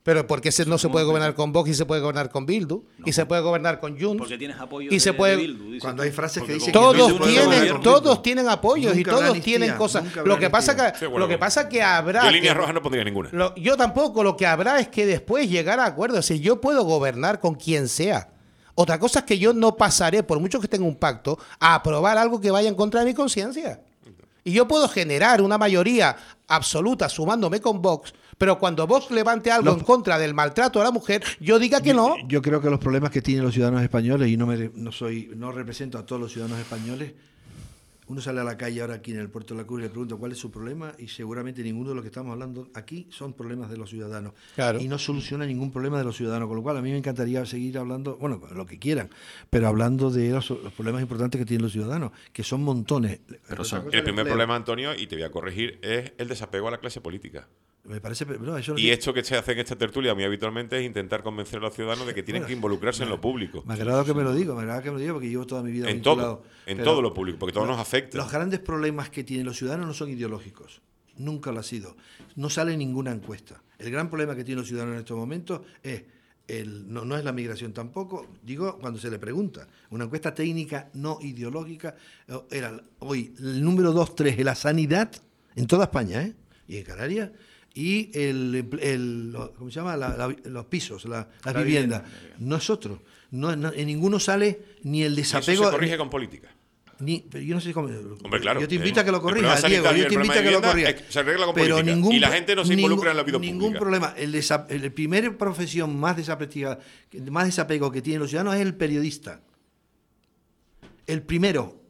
Pero ¿por qué se, no se puede gobernar con Vox y se puede gobernar con Bildu? No, y se puede gobernar con Junts. Porque tienes apoyo y de, se puede, de Bildu. Cuando hay frases que dicen todos que no se puede gobernar tienen, con todos Bildu. tienen apoyos Nunca y habrá todos amnistía, tienen cosas. nunca habrá Lo que pasa amnistía. que Sí, bueno, lo que bueno. pasa que habrá. Yo líneas que- rojas no pondría ninguna. Lo- yo tampoco, lo que habrá es que después llegar a acuerdos. Si yo puedo gobernar con quien sea. Otra cosa es que yo no pasaré, por mucho que tenga un pacto, a aprobar algo que vaya en contra de mi conciencia. Y yo puedo generar una mayoría absoluta sumándome con Vox, pero cuando Vox levante algo Los- en contra del maltrato a la mujer, yo diga que no. Yo creo que los problemas que tienen los ciudadanos españoles, y no me no soy no represento a todos los ciudadanos españoles, uno sale a la calle ahora aquí en el Puerto de la Cruz y le pregunta cuál es su problema, y seguramente ninguno de los que estamos hablando aquí son problemas de los ciudadanos. Claro. Y no soluciona ningún problema de los ciudadanos, con lo cual a mí me encantaría seguir hablando, bueno, lo que quieran, pero hablando de los, los problemas importantes que tienen los ciudadanos, que son montones. Pero Otra son- cosa El primer empleo. problema, Antonio, y te voy a corregir, es el desapego a la clase política. Me parece, no, eso no Y tiene- esto que se hace en esta tertulia muy habitualmente es intentar convencer a los ciudadanos de que tienen Bueno, que involucrarse en lo público. Me agrada que me lo digo, me agrada que me lo diga porque llevo toda mi vida En vinculado. todo, en Pero todo lo público, porque todo lo- nos afecta. Los grandes problemas que tienen los ciudadanos no son ideológicos, nunca lo ha sido. No sale ninguna encuesta. El gran problema que tienen los ciudadanos en estos momentos es, el, no, no es la migración tampoco, digo cuando se le pregunta. Una encuesta técnica no ideológica eh, era hoy el número dos, tres en la sanidad, en toda España, ¿eh? Y en Canarias. Y el, el- lo- ¿cómo se llama? La- la- los pisos, la, las La viviendas. vivienda. No es otro. No, no- en ninguno sale ni el Y eso desapego. se corrige con política. Ni, pero yo no sé cómo. Hombre, claro. Yo te invito eh, a que lo el problema corrijas, Diego. sanitario y Yo el te invito a que problema lo de vivienda corrijas. es- se arregla con Pero política. ningún, Y la gente no se ningún- involucra en la vida Ningún pública. problema. El, desa- el primer profesión más desapreciada, más desapego que tienen los ciudadanos es el periodista. El primero.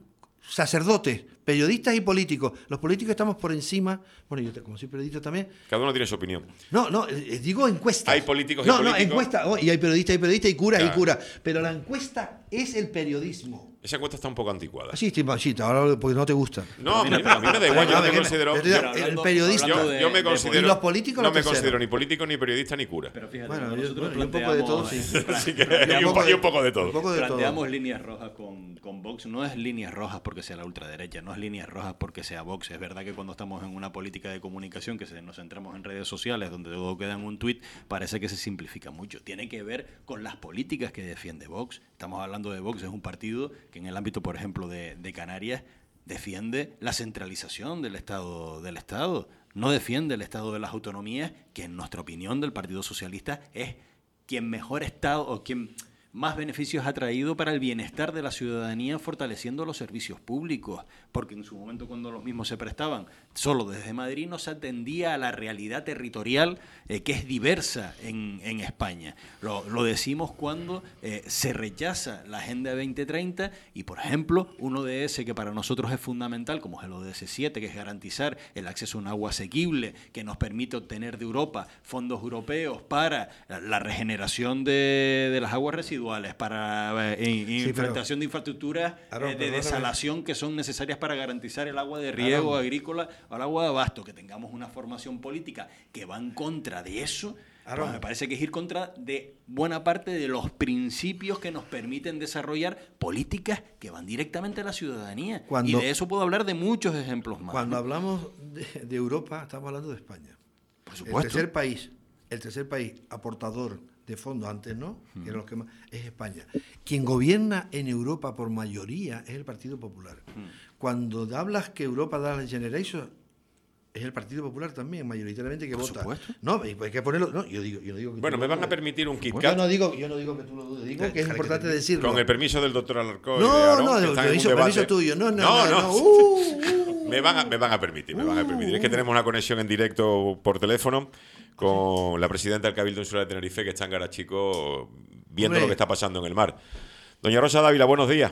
Sacerdotes, periodistas y políticos. Los políticos estamos por encima. Bueno, yo te- como soy periodista también. Cada uno tiene su opinión. No, no, eh, digo encuestas. Hay políticos y no, políticos. No, encuestas. Oh, y hay periodistas y periodistas y curas Claro. y curas. Pero la encuesta es el periodismo. Esa encuesta está un poco anticuada. Sí, sí, sí, ahora porque no te gusta. No, a mí, a mí me da igual. Yo No, no me que- considero... pero- yo- el hablando- periodista- hablando Yo, de- yo me de considero... ¿Y los políticos no lo me tercero? considero ni político, ni periodista, ni cura. Pero fíjate, Bueno, yo- nosotros bueno, y un poco de todo, sí. Así que hay un, po- hay un poco de todo. Un poco de todo. Planteamos líneas rojas con, con Vox. No es líneas rojas porque sea la ultraderecha, no es líneas rojas porque sea Vox. Es verdad que cuando estamos en una política de comunicación, que se, nos centramos en redes sociales, donde todo queda en un tuit, parece que se simplifica mucho. Tiene que ver con las políticas que defiende Vox. Estamos hablando de Vox, es un partido que en el ámbito, por ejemplo, de, de Canarias, defiende la centralización del Estado, del Estado. No defiende el Estado de las autonomías, que en nuestra opinión del Partido Socialista es quien mejor Estado o quien más beneficios ha traído para el bienestar de la ciudadanía, fortaleciendo los servicios públicos, porque en su momento cuando los mismos se prestaban solo desde Madrid no se atendía a la realidad territorial eh, que es diversa en, en España. Lo, lo decimos cuando eh, se rechaza la Agenda veinte treinta y, por ejemplo, uno de ese que para nosotros es fundamental, como es el O D S siete, que es garantizar el acceso a un agua asequible, que nos permite obtener de Europa fondos europeos para la regeneración de, de las aguas residuales, para eh, in- Sí, pero- implantación de infraestructuras Aarón, eh, de perdóname. desalación que son necesarias para garantizar el agua de riego Aarón. agrícola o el agua de abasto, que tengamos una formación política que va en contra de eso. Aarón. Pues me parece que es ir contra de buena parte de los principios que nos permiten desarrollar políticas que van directamente a la ciudadanía. Cuando- y de eso puedo hablar de muchos ejemplos más. Cuando hablamos de, de Europa, estamos hablando de España. Por El supuesto. tercer país, el tercer país aportador de fondos, antes no, que eran los que más, es España. Quien gobierna en Europa por mayoría es el Partido Popular. Cuando hablas que Europa da la Generation, es el Partido Popular también, mayoritariamente, que Por vota. supuesto. No, hay que ponerlo. No, yo digo, yo no digo que Bueno, tú me lo van a dudes. permitir un Kit Yo Kat no digo, yo no digo que tú lo dudes, digo que es Déjale que importante te- decirlo. con el permiso del doctor Alarcón. y de No, Aarón, no, que el están en un permiso, debate. permiso tuyo. No, no, no. no. no. no. Uh, uh. Me van, a, me van a permitir, me van a permitir. Es que tenemos una conexión en directo por teléfono con la presidenta del Cabildo Insular de Tenerife, que está en Garachico viendo Hombre. lo que está pasando en el mar. Doña Rosa Dávila, buenos días.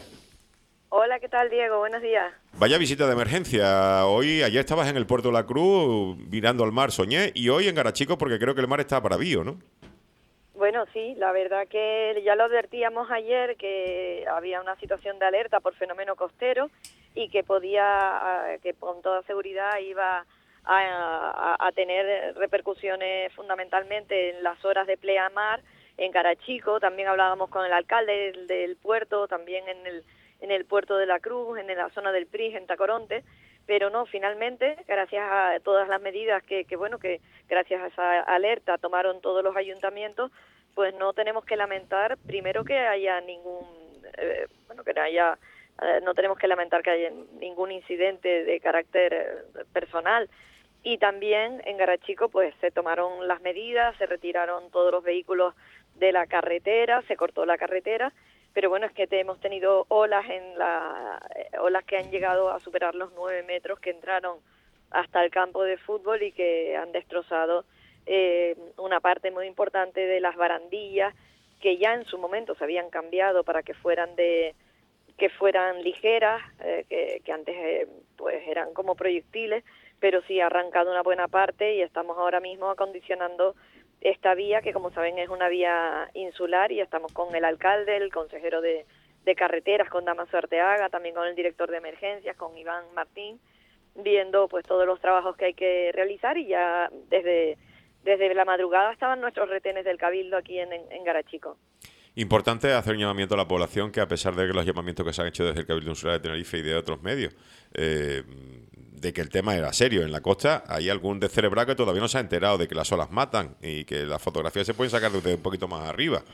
Hola, ¿qué tal, Diego? Buenos días. Vaya visita de emergencia. Hoy, ayer estabas en el puerto de la Cruz mirando al mar, soñé, y hoy en Garachico porque creo que el mar está bravío, ¿no? Bueno, sí, la verdad que ya lo advertíamos ayer que había una situación de alerta por fenómeno costero y que podía, que con toda seguridad iba a, a, a tener repercusiones fundamentalmente en las horas de pleamar en Garachico. También hablábamos con el alcalde del, del puerto, también en el en el puerto de la Cruz, en la zona del Pris, en Tacoronte, pero no, finalmente, gracias a todas las medidas que, que bueno, que gracias a esa alerta tomaron todos los ayuntamientos, pues no tenemos que lamentar, primero que haya ningún, eh, bueno, que no haya, eh, no tenemos que lamentar que haya ningún incidente de carácter eh, personal, y también en Garachico pues se tomaron las medidas, se retiraron todos los vehículos de la carretera, se cortó la carretera, pero bueno, es que te, hemos tenido olas en la eh, olas que han llegado a superar los nueve metros, que entraron hasta el campo de fútbol y que han destrozado eh, una parte muy importante de las barandillas, que ya en su momento se habían cambiado para que fueran de que fueran ligeras, eh, que, que antes eh, pues eran como proyectiles, pero sí ha arrancado una buena parte y estamos ahora mismo acondicionando esta vía, que como saben es una vía insular, y estamos con el alcalde, el consejero de, de carreteras, con Damaso Arteaga, también con el director de emergencias, con Iván Martín, viendo pues todos los trabajos que hay que realizar, y ya desde, desde la madrugada estaban nuestros retenes del Cabildo aquí en, en, en Garachico. Importante hacer un llamamiento a la población, que a pesar de que los llamamientos que se han hecho desde el Cabildo Insular de Tenerife y de otros medios, eh, de que el tema era serio en la costa, hay algún descerebrado que todavía no se ha enterado de que las olas matan y que las fotografías se pueden sacar desde un poquito más arriba.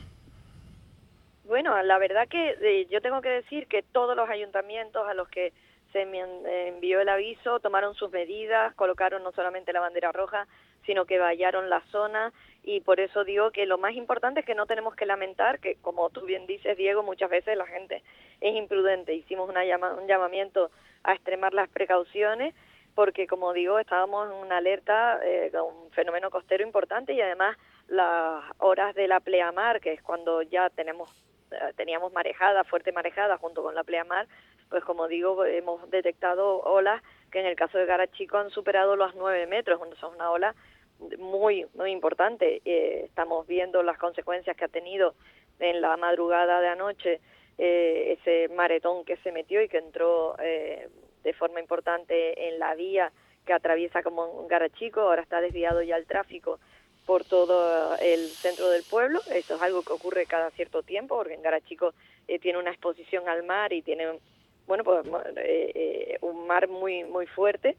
Bueno, la verdad que eh, yo tengo que decir que todos los ayuntamientos a los que se me envió el aviso tomaron sus medidas, colocaron no solamente la bandera roja, sino que vallaron la zona, y por eso digo que lo más importante es que no tenemos que lamentar, que como tú bien dices, Diego, muchas veces la gente es imprudente. Hicimos una llama, un llamamiento a extremar las precauciones, porque como digo, estábamos en una alerta eh, con un fenómeno costero importante, y además las horas de la pleamar, que es cuando ya tenemos eh, teníamos marejada, fuerte marejada junto con la pleamar, pues como digo, hemos detectado olas que en el caso de Garachico han superado los nueve metros, es una ola muy, muy importante. Eh, estamos viendo las consecuencias que ha tenido en la madrugada de anoche eh, ese maretón que se metió y que entró eh, de forma importante en la vía que atraviesa como Garachico. Ahora está desviado ya el tráfico por todo el centro del pueblo. Eso es algo que ocurre cada cierto tiempo, porque en Garachico eh, tiene una exposición al mar y tiene bueno pues eh, eh, un mar muy muy fuerte,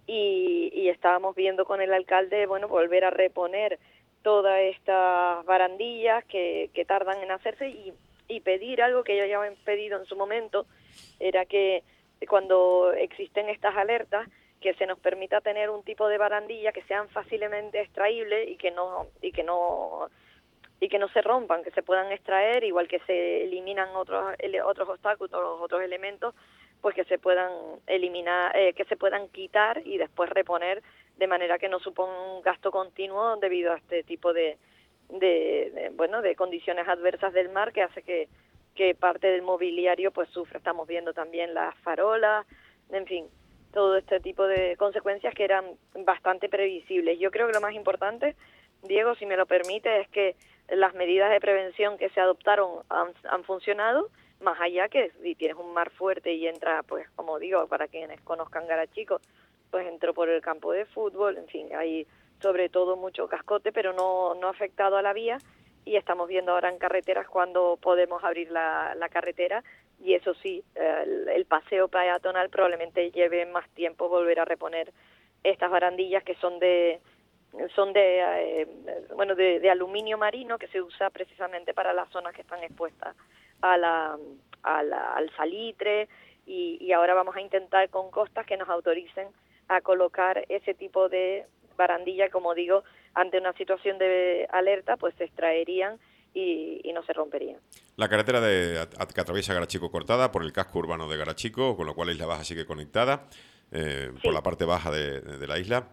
y, y estábamos viendo con el alcalde bueno volver a reponer todas estas barandillas que, que tardan en hacerse, y, y pedir algo que ellos ya habían pedido en su momento, era que cuando existen estas alertas, que se nos permita tener un tipo de barandilla que sean fácilmente extraíbles y que no y que no y que no se rompan, que se puedan extraer, igual que se eliminan otros otros obstáculos, otros elementos, pues que se puedan eliminar, eh, que se puedan quitar y después reponer, de manera que no suponga un gasto continuo debido a este tipo de, de, de bueno de condiciones adversas del mar, que hace que que parte del mobiliario pues sufra. Estamos viendo también las farolas, en fin, todo este tipo de consecuencias que eran bastante previsibles. Yo creo que lo más importante, Diego, si me lo permite, es que las medidas de prevención que se adoptaron han, han funcionado, más allá que si tienes un mar fuerte y entra, pues como digo, para quienes conozcan Garachico, pues entró por el campo de fútbol, en fin, hay sobre todo mucho cascote, pero no, no ha afectado a la vía, y estamos viendo ahora en carreteras cuando podemos abrir la, la carretera, y eso sí, el, el paseo peatonal probablemente lleve más tiempo volver a reponer estas barandillas que son de son de eh, bueno de, de aluminio marino, que se usa precisamente para las zonas que están expuestas a la, a la al salitre, y, y ahora vamos a intentar con costas que nos autoricen a colocar ese tipo de barandilla, como digo, ante una situación de alerta pues se extraerían y, y no se romperían. La carretera de, que atraviesa Garachico cortada por el casco urbano de Garachico, con lo cual Isla Baja sigue conectada eh, sí. por la parte baja de, de la isla,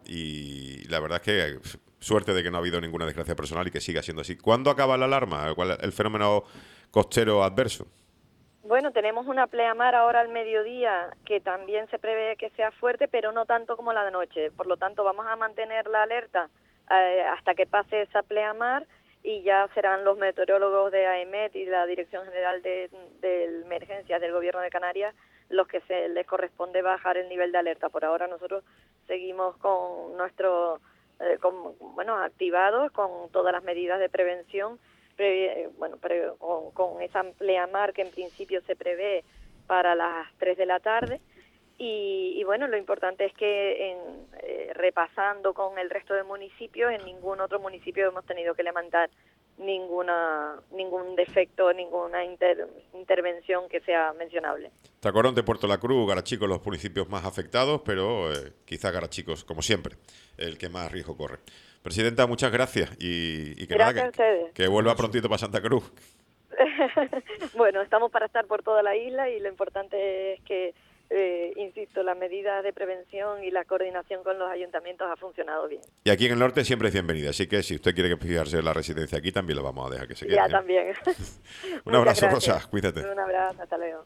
y la verdad es que suerte de que no ha habido ninguna desgracia personal y que siga siendo así. ¿Cuándo acaba la alarma? ¿Cuál es el fenómeno costero adverso? Bueno, tenemos una pleamar ahora al mediodía que también se prevé que sea fuerte, pero no tanto como la de noche. Por lo tanto, vamos a mantener la alerta eh, hasta que pase esa pleamar, y ya serán los meteorólogos de A E M E T y la Dirección General de, de Emergencias del Gobierno de Canarias los que se les corresponde bajar el nivel de alerta. Por ahora nosotros seguimos con nuestro, eh, con, bueno, activados con todas las medidas de prevención, pre, bueno, pre, con, con esa pleamar que en principio se prevé para las tres de la tarde, Y, y bueno, lo importante es que en, eh, repasando con el resto de municipios, en ningún otro municipio hemos tenido que levantar ninguna ningún defecto, ninguna inter, intervención que sea mencionable. Tacorón de Puerto La Cruz, Garachico, los municipios más afectados, pero eh, quizá Garachicos, como siempre, el que más riesgo corre. Presidenta, muchas gracias y, y que, gracias nada, a ustedes. que, que vuelva prontito para Santa Cruz. Bueno, estamos para estar por toda la isla y lo importante es que, eh, insisto, las medidas de prevención y la coordinación con los ayuntamientos ha funcionado bien. Y aquí en el norte siempre es bienvenida, así que si usted quiere que fijarse en la residencia aquí, también lo vamos a dejar que se quede. Ya, ¿eh? también. Un abrazo, gracias. Rosa, cuídate. Un abrazo, hasta luego.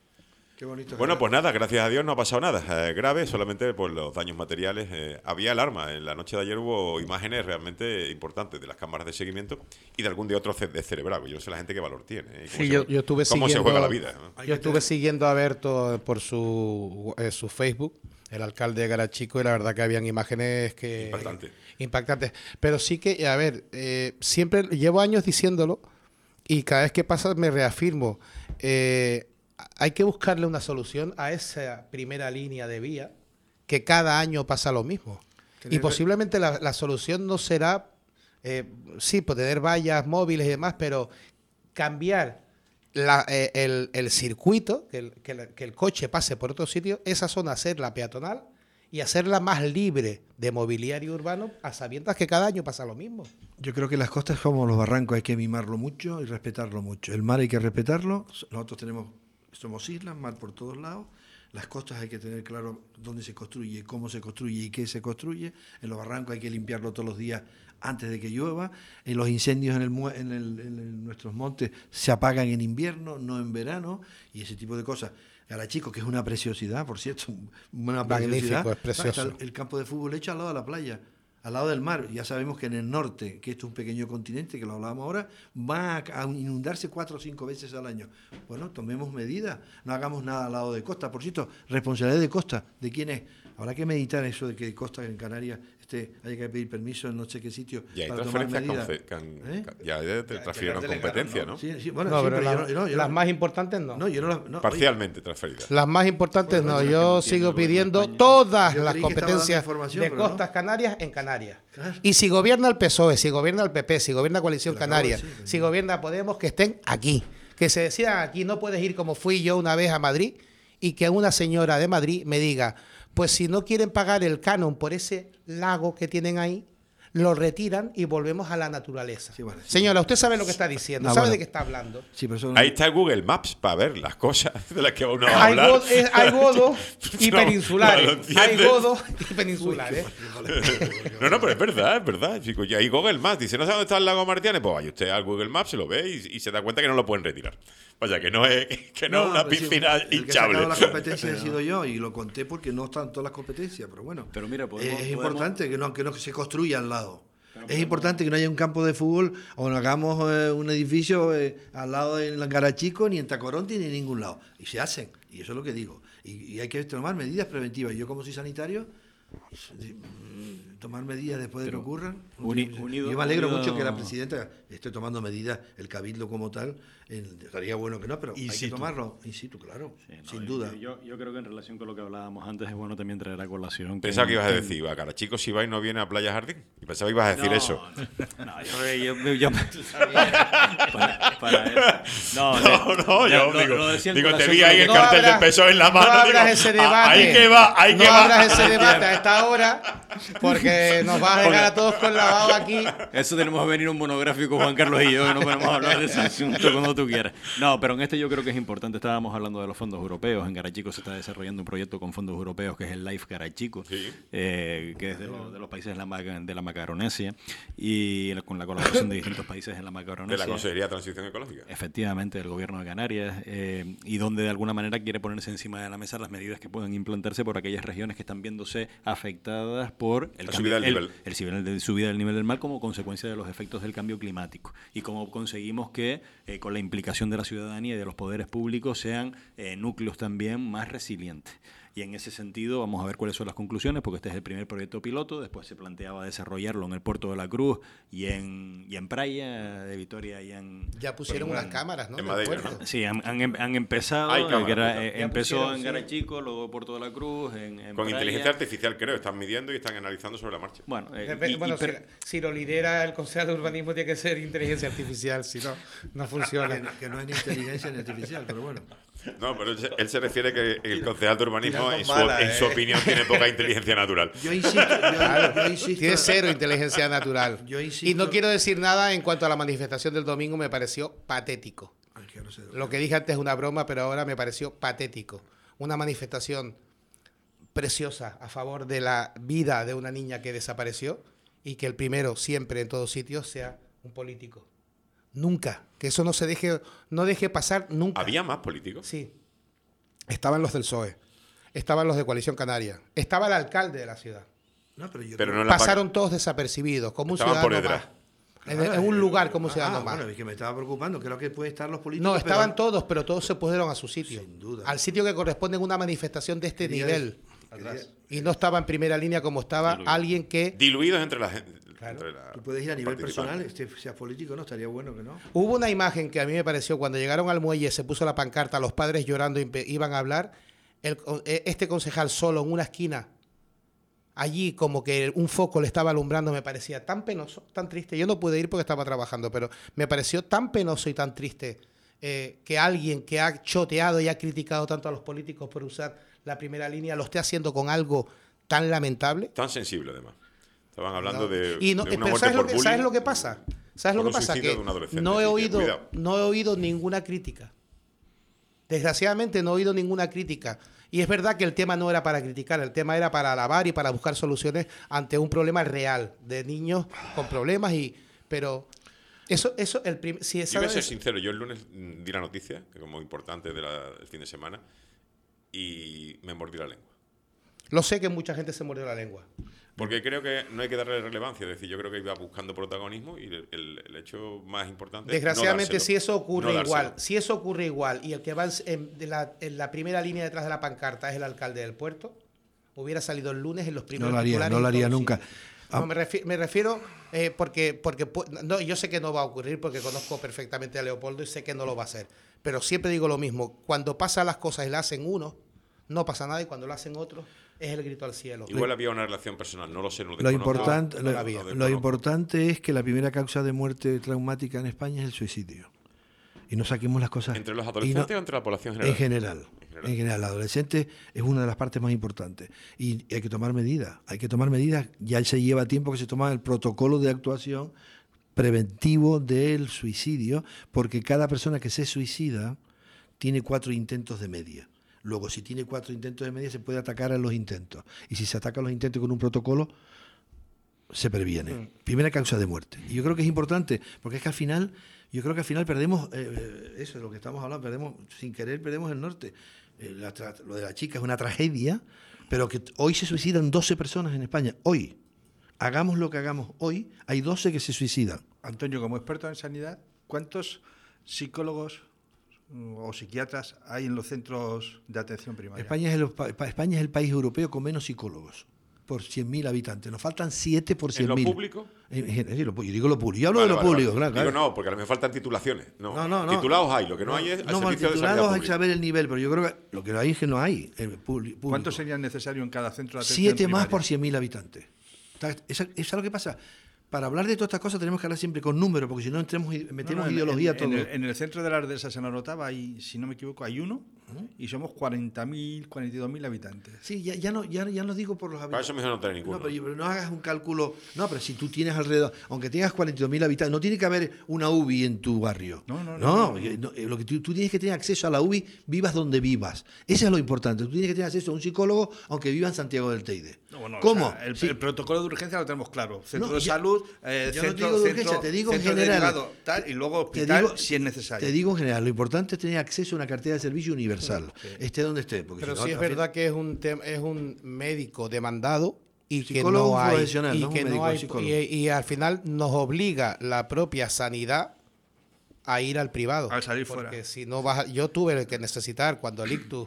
Qué bonito. Bueno, pues nada, gracias a Dios no ha pasado nada eh, grave, solamente por los daños materiales. Eh, había alarma, en la noche de ayer hubo imágenes realmente importantes de las cámaras de seguimiento y de algún de otro ce- de cerebrado. Yo no sé la gente qué valor tiene. ¿eh? Sí, se, yo, yo estuve cómo siguiendo, se juega la vida. ¿no? Yo estuve siguiendo a Berto por su, eh, su Facebook, el alcalde de Garachico, y la verdad que habían imágenes que Impactante. impactantes. Pero sí que, a ver, eh, siempre llevo años diciéndolo y cada vez que pasa me reafirmo. Eh, hay que buscarle una solución a esa primera línea de vía, que cada año pasa lo mismo. Y posiblemente la, la solución no será, eh, sí, pues tener vallas móviles y demás, pero cambiar la, eh, el, el circuito, que el, que, el, que el coche pase por otro sitio, esa zona hacerla peatonal y hacerla más libre de mobiliario urbano, a sabiendas que cada año pasa lo mismo. Yo creo que las costas como los barrancos hay que mimarlo mucho y respetarlo mucho. El mar hay que respetarlo. Nosotros tenemos, somos islas, mar por todos lados. Las costas hay que tener claro dónde se construye, cómo se construye y qué se construye. En los barrancos hay que limpiarlo todos los días antes de que llueva. En los incendios en, el, en, el, en nuestros montes se apagan en invierno, no en verano, y ese tipo de cosas. Garachico, que es una preciosidad, por cierto, una Magnífico, es precioso. Está el, el campo de fútbol hecho al lado de la playa, al lado del mar. Ya sabemos que en el norte, que esto es un pequeño continente, que lo hablábamos ahora, va a inundarse cuatro o cinco veces al año. Bueno, tomemos medidas, no hagamos nada al lado de costa. Por cierto, responsabilidad de costa, ¿de quién es? Habrá que meditar eso de que costa en Canarias este, hay que pedir permiso en no sé qué sitio Y hay para tomar transferencias, medidas. con, con, ¿Eh? ya te transfirieron competencia, ¿no? Sí, sí, bueno, No, sí, pero pero la- yo no- yo no- yo las no- más importantes no. No, yo no las- no, Parcialmente transferidas. Las más importantes no. Bueno, Yo no sigo entiendo, pidiendo España. todas Yo las creí que estaba dando competencias información, de pero no. Costas Canarias en Canarias. Claro. Y si gobierna el P S O E, si gobierna el P P, si gobierna Coalición Pero acabo de Canaria, decir, si gobierna Podemos, que estén aquí. Que se decidan aquí. No puedes ir como fui yo una vez a Madrid y que una señora de Madrid me diga, pues si no quieren pagar el canon por ese lago que tienen ahí, lo retiran y volvemos a la naturaleza. Sí, vale, sí. Señora, usted sabe lo que está diciendo, Ah, sabe bueno. de qué está hablando. Sí, pero eso- Ahí está Google Maps para ver las cosas de las que uno va a Hay, hablar. go- eh, hay godos y No, peninsulares. no lo entiendes. Hay godos y peninsulares. No, no, pero es verdad, es verdad, chicos. Y ahí Google Maps dice, ¿no sabe dónde está el lago Martianes? Pues vaya usted al Google Maps, se lo ve y, y se da cuenta que no lo pueden retirar. Vaya, que no es, que no es una pero sí, piscina el que ha hinchable. sacado la competencia he sido yo y lo conté porque no están todas las competencias, pero bueno. Pero mira, podemos- es podemos- importante que no, que no se construya al lado. Es importante que no haya un campo de fútbol o no hagamos eh, un edificio eh, al lado de Garachico, ni en Tacoronte, ni en ningún lado. Y se hacen, y eso es lo que digo. Y, y hay que tomar medidas preventivas. Yo, como soy sanitario, mm, tomar medidas después de que Pero ocurran. uni- unido- Yo me alegro unido- mucho que la presidenta esté tomando medidas, el cabildo como tal. eh, estaría bueno que no, pero In hay situ. que tomarlo in situ, claro, Sí, no, sin yo- duda. Yo, yo creo que en relación con lo que hablábamos antes es bueno también traer a colación. Pensaba que ibas a que- decir, va, Garachico, si va y no viene a Playa Jardín. Y pensaba que ibas a decir No, eso. No, no, yo, yo- yo- para, para eso. No, No, de- no, ya, yo lo- digo, lo decía en digo te colación vi con ahí lo el que- No cartel del abras- P S O E en la no mano. abras digo, ese "Ah, debate. ahí que va, ahí No que va. abras ese debate a esta hora porque nos vas a dejar a todos con la baba aquí. Eso tenemos que venir un monográfico, Juan Carlos y yo, que no podemos hablar de ese asunto cuando tú quieras. No, pero en este yo creo que es importante. Estábamos hablando de los fondos europeos. En Garachico se está desarrollando un proyecto con fondos europeos que es el Life Garachico, Sí. eh, que es de, los- de los países de la, Maca- de la Macaronesia y con la colaboración de distintos países en la De Macaronesia. la Consejería de Transición Ecológica. Efectivamente, del gobierno de Canarias, eh, y donde de alguna manera quiere ponerse encima de la mesa las medidas que puedan implantarse por aquellas regiones que están viéndose afectadas por el, La cambio- subida del el- nivel. el nivel de- subida del nivel del mar como consecuencia de los efectos del cambio climático. Y cómo conseguimos que, eh, con la implicación de la ciudadanía y de los poderes públicos, sean eh, núcleos también más resilientes. Y en ese sentido vamos a ver cuáles son las conclusiones, porque este es el primer proyecto piloto, después se planteaba desarrollarlo en el puerto de la Cruz y en, y en Praia de Vitoria y en... Ya pusieron unas cámaras, ¿no? en Del Madeira, puerto. ¿no? Sí, han, han, han empezado, Hay cámaras, que era- pues, eh, ya empezó pusieron, en sí. Garachico, luego Puerto de la Cruz, en, en Con Praia. inteligencia artificial, creo, están midiendo y están analizando sobre la marcha. Bueno, eh, Eh, y- y bueno, per- si, si lo lidera el Consejo de Urbanismo tiene que ser inteligencia artificial, si no, no funciona. Que, que no es ni inteligencia ni artificial, pero bueno. No, pero él se, él se refiere que el concejal de urbanismo, tira con en su, bala, en su eh. opinión, tiene poca inteligencia natural. Yo insisto, yo, yo insisto. Tiene cero inteligencia natural. Yo insisto- Y no quiero decir nada en cuanto a la manifestación del domingo, me pareció patético. Ay, que no sé. Lo que dije antes es una broma, pero ahora me pareció patético. Una manifestación preciosa a favor de la vida de una niña que desapareció y que el primero siempre en todos sitios sea un político. Nunca. Que eso no se deje, no deje pasar nunca. ¿Había más políticos? Sí. Estaban los del P S O E. Estaban los de Coalición Canaria. Estaba el alcalde de la ciudad. No, pero yo Pero creo- no en la Pasaron todos desapercibidos, como un Estaban por ciudadano detrás. más. En, en un lugar como un Ah, ciudadano más. Bueno, es que me estaba preocupando. Creo que puede estar los políticos. No, estaban pero- todos, pero todos se pusieron a su sitio. Sin duda. Al sitio que corresponde en una manifestación de este Quería nivel. Atrás. Y no estaba en primera línea como estaba alguien que... Diluidos entre la gente. Claro. entre la Tú puedes ir a nivel personal, participantes. este, sea político, ¿no? Estaría bueno que no. Hubo una imagen que a mí me pareció, cuando llegaron al muelle, se puso la pancarta, los padres llorando, impe- iban a hablar, el- este concejal solo en una esquina, allí como que un foco le estaba alumbrando, me parecía tan penoso, tan triste. Yo no pude ir porque estaba trabajando, pero me pareció tan penoso y tan triste eh, que alguien que ha choteado y ha criticado tanto a los políticos por usar la primera línea lo esté haciendo con algo tan lamentable. Tan sensible, además. Estaban hablando No. de, Y no, de una pero muerte ¿sabes lo, por que, bullying. ¿sabes lo que pasa? ¿Sabes lo por que un pasa? suicidio Que de un adolescente, no he así que oído, cuidado. no he oído ninguna crítica. Desgraciadamente no he oído ninguna crítica. Y es verdad que el tema no era para criticar, el tema era para alabar y para buscar soluciones ante un problema real de niños con problemas. Y pero eso, eso el prim- si Yo esa voy a ser es- sincero, yo el lunes mm, di la noticia, que como importante de la- del fin de semana, y me mordí la lengua. lo sé que mucha gente se mordió la lengua. Porque creo que no hay que darle relevancia, es decir, yo creo que iba buscando protagonismo y el, el- el hecho más importante Desgraciadamente, es no si eso ocurre no igual, dárselo. si eso ocurre igual y el que va en, en- de la, en la primera línea detrás de la pancarta es el alcalde del puerto, hubiera salido el lunes en los primeros No lo haría, titulares no lo en haría todos nunca. sitios. Ah. No, me, refi- me refiero eh, porque, porque pu- no, yo sé que no va a ocurrir porque conozco perfectamente a Leopoldo y sé que no lo va a hacer. Pero siempre digo lo mismo, cuando pasan las cosas y las hacen uno, no pasa nada y cuando lo hacen otros, es el grito al cielo. Igual había una relación personal, no lo sé, no lo Lo desconozco. importante, no lo, la había. Lo lo desconozco. importante es que la primera causa de muerte traumática en España es el suicidio. Y no saquemos las cosas. ¿Entre los y no- adolescentes o entre la población general? En general. En general. En general, el adolescente es una de las partes más importantes. Y hay que tomar medidas. Hay que tomar medidas. Ya se lleva tiempo que se toma el protocolo de actuación preventivo del suicidio, porque cada persona que se suicida tiene cuatro intentos de media. Luego, si tiene cuatro intentos de media, se puede atacar a los intentos. Y si se ataca a los intentos con un protocolo, se previene. Primera causa de muerte. Y yo creo que es importante, porque es que al final, yo creo que al final perdemos, eh, eso es lo que estamos hablando, perdemos, sin querer perdemos el norte. Eh, la tra- lo de la chica es una tragedia, pero que hoy se suicidan doce personas en España. Hoy. Hagamos lo que hagamos hoy, hay doce que se suicidan. Antonio, como experto en sanidad, ¿cuántos psicólogos mm, o psiquiatras hay en los centros de atención primaria? España es, el, pa- España es el país europeo con menos psicólogos por cien mil habitantes. Nos faltan siete por ¿En cien lo mil. público? En- en- sí, lo pu- yo digo lo público. Yo hablo Vale, de lo vale, público, vale. claro. Digo, claro. no, porque a lo mejor faltan titulaciones. No, No, no, no. Titulados hay, lo que no, hay es no, el servicio de titulados sanidad hay que pública. saber el nivel, pero yo creo que lo que hay es que no hay. El publi- público. ¿Cuántos serían necesarios en cada centro de atención Siete más primaria? por cien mil habitantes. Está- Eso es lo que pasa. Para hablar de todas estas cosas tenemos que hablar siempre con números, porque si no entremos y No, metemos no, en- ideología en, todo. en el, en el centro de la Ardesa se nos notaba, hay, si no me equivoco, hay uno y somos cuarenta mil, cuarenta y dos mil habitantes. Sí, ya, ya no ya, ya no digo por los Para habitantes. eso mejor no tener ninguno. No, pero, pero no hagas un cálculo. No, pero si tú tienes alrededor, aunque tengas cuarenta y dos mil habitantes, no tiene que haber una U B I en tu barrio. No, no, no, No, no, eh, no, eh, lo que tú, tú tienes que tener acceso a la U B I, vivas donde vivas. Eso es lo importante. Tú tienes que tener acceso a un psicólogo, aunque viva en Santiago del Teide. No, bueno, o ¿Cómo? sea, el, Sí. el protocolo de urgencia lo tenemos claro. Centro No, de ya- salud, eh, yo no centro, digo de urgencia, centro- te digo en centro general. derivado, tal, y luego Te hospital digo- si es necesario. Te digo en general, lo importante es tener acceso a una cartera de servicio universal, Sí. esté donde esté. Porque Pero si sí no, es al fin- verdad que es un tem- es un médico demandado y que Psicólogo no hay profesional, y no es un que no médico, hay es psicólogo. y, y al final nos obliga la propia sanidad a ir al privado. Al salir porque fuera. si no vas a- yo tuve que necesitar cuando el ictus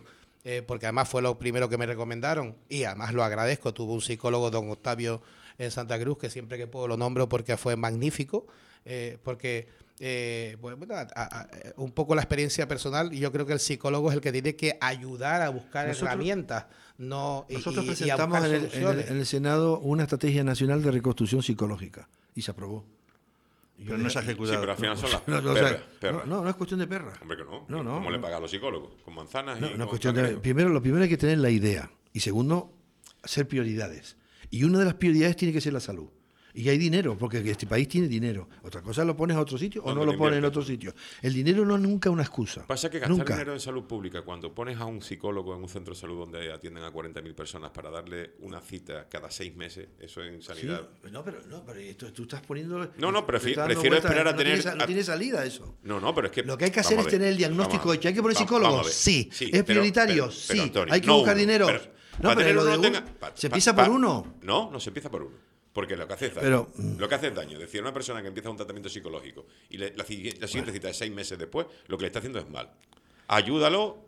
eh, porque además fue lo primero que me recomendaron y además lo agradezco. Tuve un psicólogo, don Octavio, en Santa Cruz, que siempre que puedo lo nombro porque fue magnífico, eh, porque eh, bueno, a, a, a, un poco la experiencia personal, y yo creo que el psicólogo es el que tiene que ayudar a buscar nosotros, herramientas. No, nosotros y, presentamos y en, el, en, el, en el Senado una estrategia nacional de reconstrucción psicológica y se aprobó. Pero no se ha ejecutado. Sí, pero al final son las no, no, perras, o sea, perras. No, no, no es cuestión de perras. Hombre, que no. No, no, ¿Cómo no. le pagan a los psicólogos? ¿Con manzanas? No, y no con es cuestión de, cangrejo? primero, lo primero hay que tener la idea. Y segundo, hacer prioridades. Y una de las prioridades tiene que ser la salud. Y hay dinero, porque este país tiene dinero. Otra cosa lo pones a otro sitio o no lo pones en otro sitio. El dinero no es nunca una excusa. Pasa que gastar nunca. dinero en salud pública, cuando pones a un psicólogo en un centro de salud donde atienden a cuarenta mil personas para darle una cita cada seis meses, eso en sanidad. Sí, no, pero, no, pero esto, tú estás poniendo... No, no, prefi estás dando prefiero vueltas, esperar a no tener... Tiene, no tiene salida eso. No, no, pero es que... Lo que hay que hacer es ver, tener el diagnóstico hecho. ¿Hay que poner psicólogos? Sí. sí. ¿Es pero, prioritario? pero, sí. Pero, Antonio, ¿Hay que no buscar uno, dinero? Pero, no, pero lo de no un, tenga, pa, se pa, empieza pa, por uno. No, no se empieza por uno. Porque lo que hace es daño. Pero, lo que hace es daño. Es decir, una persona que empieza un tratamiento psicológico y le, la, la siguiente bueno. cita es seis meses después, lo que le está haciendo es mal. Ayúdalo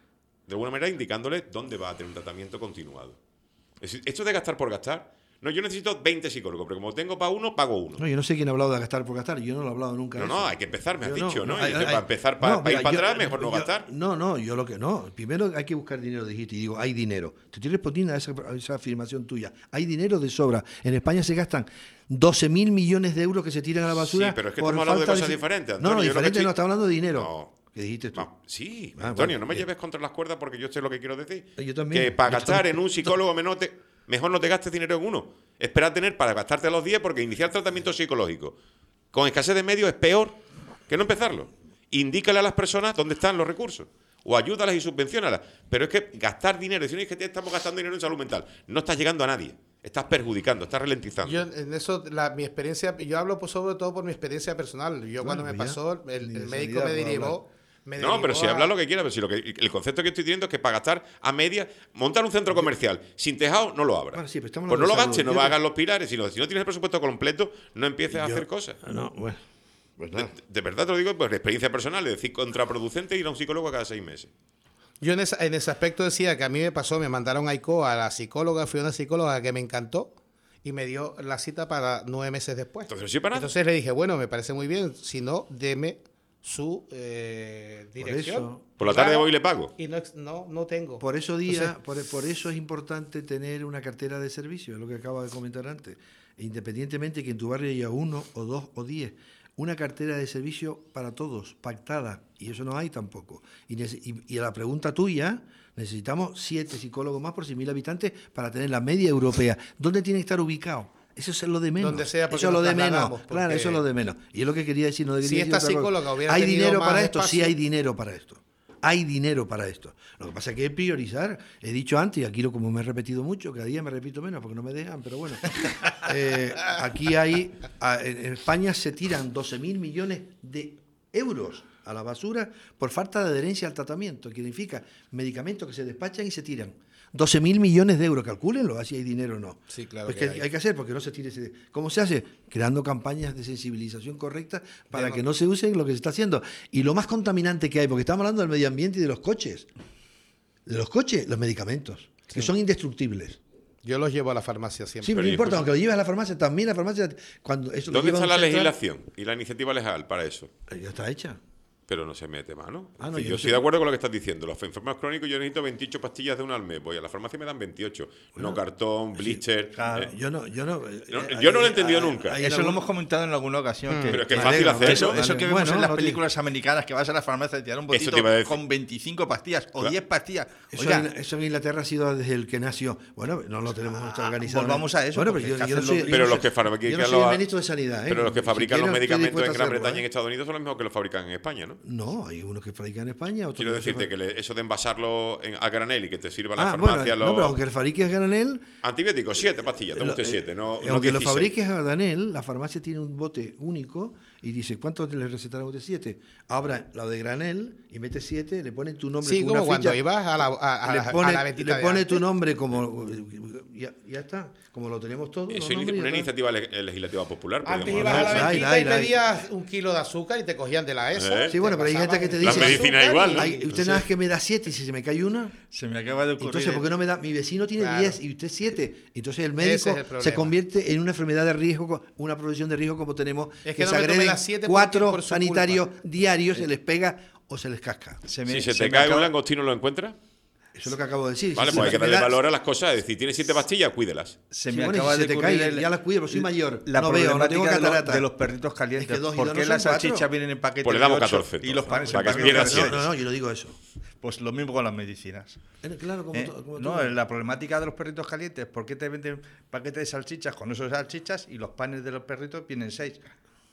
de alguna manera indicándole dónde va a tener un tratamiento continuado. Es decir, esto de gastar por gastar. No, yo necesito veinte psicólogos, pero como tengo para uno, pago uno. No, yo no sé quién ha hablado de gastar por gastar. Yo no lo he hablado nunca. No, de no, eso. hay que empezar, me has yo dicho, ¿no? no, no hay, para hay, empezar, para, no, para ir para yo, atrás, mejor no yo, gastar. No, no, yo lo que no. Primero hay que buscar dinero, dijiste, y digo, hay dinero. Te estoy respondiendo a esa, a esa afirmación tuya. Hay dinero de sobra. En España se gastan doce mil millones de euros que se tiran a la basura. Sí, pero es que por estamos hablando de falta cosas diferentes. Antonio, no, no, diferente estoy... no, está hablando de dinero. No. ¿Qué dijiste tú? No, sí, Ah, Antonio, bueno, no me bien. lleves contra las cuerdas porque yo sé lo que quiero decir. Yo también. Que para Yo gastar también. en un psicólogo menor te, mejor no te gastes dinero en uno. Espera tener para gastarte a los diez porque iniciar tratamiento psicológico con escasez de medios es peor que no empezarlo. Indícale a las personas dónde están los recursos. O ayúdalas y subvenciónalas. Pero es que gastar dinero, si no es que te estamos gastando dinero en salud mental, no estás llegando a nadie. Estás perjudicando, estás ralentizando. Yo en eso, la, mi experiencia, yo hablo pues sobre todo por mi experiencia personal. Yo Bueno, cuando me ya, pasó, el, ni el de médico sanidad me puedo derivó... me No, derivó pero si a- habla lo que quiera, pero si lo que, el concepto que estoy diciendo es que para gastar a media, montar un centro comercial sin tejado, no lo abras. Bueno, sí, pero estamos pues no hablando lo de gastes, no salud. hagas los pilares, sino si no tienes el presupuesto completo, no empieces a Yo- hacer cosas. No, bueno. Pues nada. De, de verdad te lo digo por experiencia personal, es decir, contraproducente ir a un psicólogo cada seis meses. Yo en, esa- en ese aspecto decía que a mí me pasó, me mandaron a ICO a la psicóloga, fui a una psicóloga que me encantó y me dio la cita para nueve meses después. Entonces no sirve para nada. Entonces le dije, bueno, me parece muy bien, si no, deme su eh, dirección. eso- Por la tarde Claro, voy y le pago. Y no, ex- no, no tengo. Por eso día, Entonces, por, por eso es importante tener una cartera de servicios, es lo que acabo de comentar antes. Independientemente que en tu barrio haya uno o dos o diez, una cartera de servicio para todos, pactada, y eso no hay tampoco. Y, nece- y- y a la pregunta tuya, necesitamos siete psicólogos más por cien mil habitantes para tener la media europea. ¿Dónde tiene que estar ubicado? Eso es lo de menos. Donde sea, porque eso es lo nos de menos. trasladamos, Claro, porque- eso es lo de menos. Y es lo que quería decir. No Si debería esta decir otra cosa. psicóloga hubiera ¿Hay tenido dinero más para esto? Sí, espacio. hay dinero para esto. Hay dinero para esto. Lo que pasa es que hay que priorizar. He dicho antes, y aquí lo, como me he repetido mucho, cada día me repito menos porque no me dejan, pero bueno. Eh, aquí hay, a- en en España se tiran doce mil millones de euros a la basura por falta de adherencia al tratamiento, que significa medicamentos que se despachan y se tiran. doce mil millones de euros, calcúlenlo, así hay dinero o no. Sí, claro Pues que que hay. hay que hacer porque no se tire ese... ¿Cómo se hace? Creando campañas de sensibilización correctas para Pero- que no se usen lo que se está haciendo. Y lo más contaminante que hay, porque estamos hablando del medio ambiente y de los coches. De los coches, los medicamentos, que son indestructibles. yo los llevo a la farmacia siempre. Sí, pero no Pero, importa, pues- aunque lo lleves a la farmacia, también la farmacia, cuando eso lo ¿Dónde lleva está a la un central, legislación y la iniciativa legal para eso? Ya está hecha. Pero no se mete mano. Ah, no, Sí, yo yo no estoy sé. de acuerdo con lo que estás diciendo. Los enfermos crónicos yo necesito veintiocho pastillas de una al mes. Voy a la farmacia y me dan veintiocho. no cartón, blister. Claro, eh. yo no, yo no, No, eh, yo no lo he hay- entendido hay- nunca. hay Eso algún- lo hemos comentado en alguna ocasión. que, Pero es que es Me fácil alegro, hacerlo. eso, vale, eso que vale. vemos Bueno, en las no tiene- películas americanas, que vas a la farmacia y te dan un Eso te botito iba a decir. con veinticinco pastillas o Claro. diez pastillas. Eso, Oiga, en, eso en Inglaterra ha sido desde el que nació. Bueno, no lo tenemos Ah, organizado. volvamos a eso, Bueno, porque pero yo, es que yo no hacen soy, los- yo Pero no los soy- que fabrican yo no los- soy el ministro de Sanidad. ¿eh? Pero los que Si fabrican quieren, los estoy medicamentos en dispuesto a Gran hacerlo, Bretaña y ¿eh? en Estados Unidos son los mismos que los fabrican en España, ¿no? No, hay unos que fabrican en España, otros Quiero que no se decirte que fabrican. le- eso de envasarlo en- a granel y que te sirva en la Ah, farmacia bueno, los no, pero aunque el fabrique es granel, antibióticos, siete pastillas, toma lo- usted eh, siete, no, no aunque lo dieciséis. fabriques a granel, la farmacia tiene un bote único y dice, ¿cuánto le recetaron a usted? Siete. Abra la de granel y mete siete, le ponen tu nombre Sí, con como una cuando ficha, ibas a la, a, a le la- pone, a la ventita le de pone antes. tu nombre como... Ya, ya está, como lo tenemos todos. Eso los es nombres, una ya está. iniciativa le- legislativa popular. Antes podríamos ibas a hablar. la Ay, ventita ay, y ay. pedías un kilo de azúcar y te cogían de la ESO. Eh. Sí, bueno, pero hay gente que te dice... Las medicinas igual, ¿no? Hay, usted nada más que me da siete y si se me cae una... Se me acaba de ocurrir. Entonces, ¿por qué no me da? Mi vecino tiene Claro. diez y usted siete. Entonces el Ese médico es el problema. se convierte en una enfermedad de riesgo, una profesión de riesgo como tenemos, Es que, que no se me tome agreden las siete porque cuatro por su sanitarios culpa. diarios, se les pega o se les casca. Se me- Si se se te me cae acaba- un langostino, ¿lo encuentras? Eso es lo que acabo de decir. Vale, Si pues hay se que me darle da- valor a las cosas. Es decir, tienes siete pastillas, cuídelas. Se Sí, me bueno, y acaba si de se te ocurrir cae, el- ya las cuido, pero soy mayor. La No veo, no tengo problemática de, los, catarata. de los perritos calientes. Es que dos y ¿Por dos qué no las son cuatro? salchichas vienen en paquetes Pues le damos de ocho catorce, y los entonces, panes en para que paquetes pierdas de siete. No, ocho? no, no, yo no digo eso. Pues lo mismo con las medicinas. Eh, Claro, como, ¿Eh? tú- como tú. No, la problemática de los perritos calientes, ¿por qué te venden paquetes de salchichas con esos salchichas y los panes de los perritos vienen seis?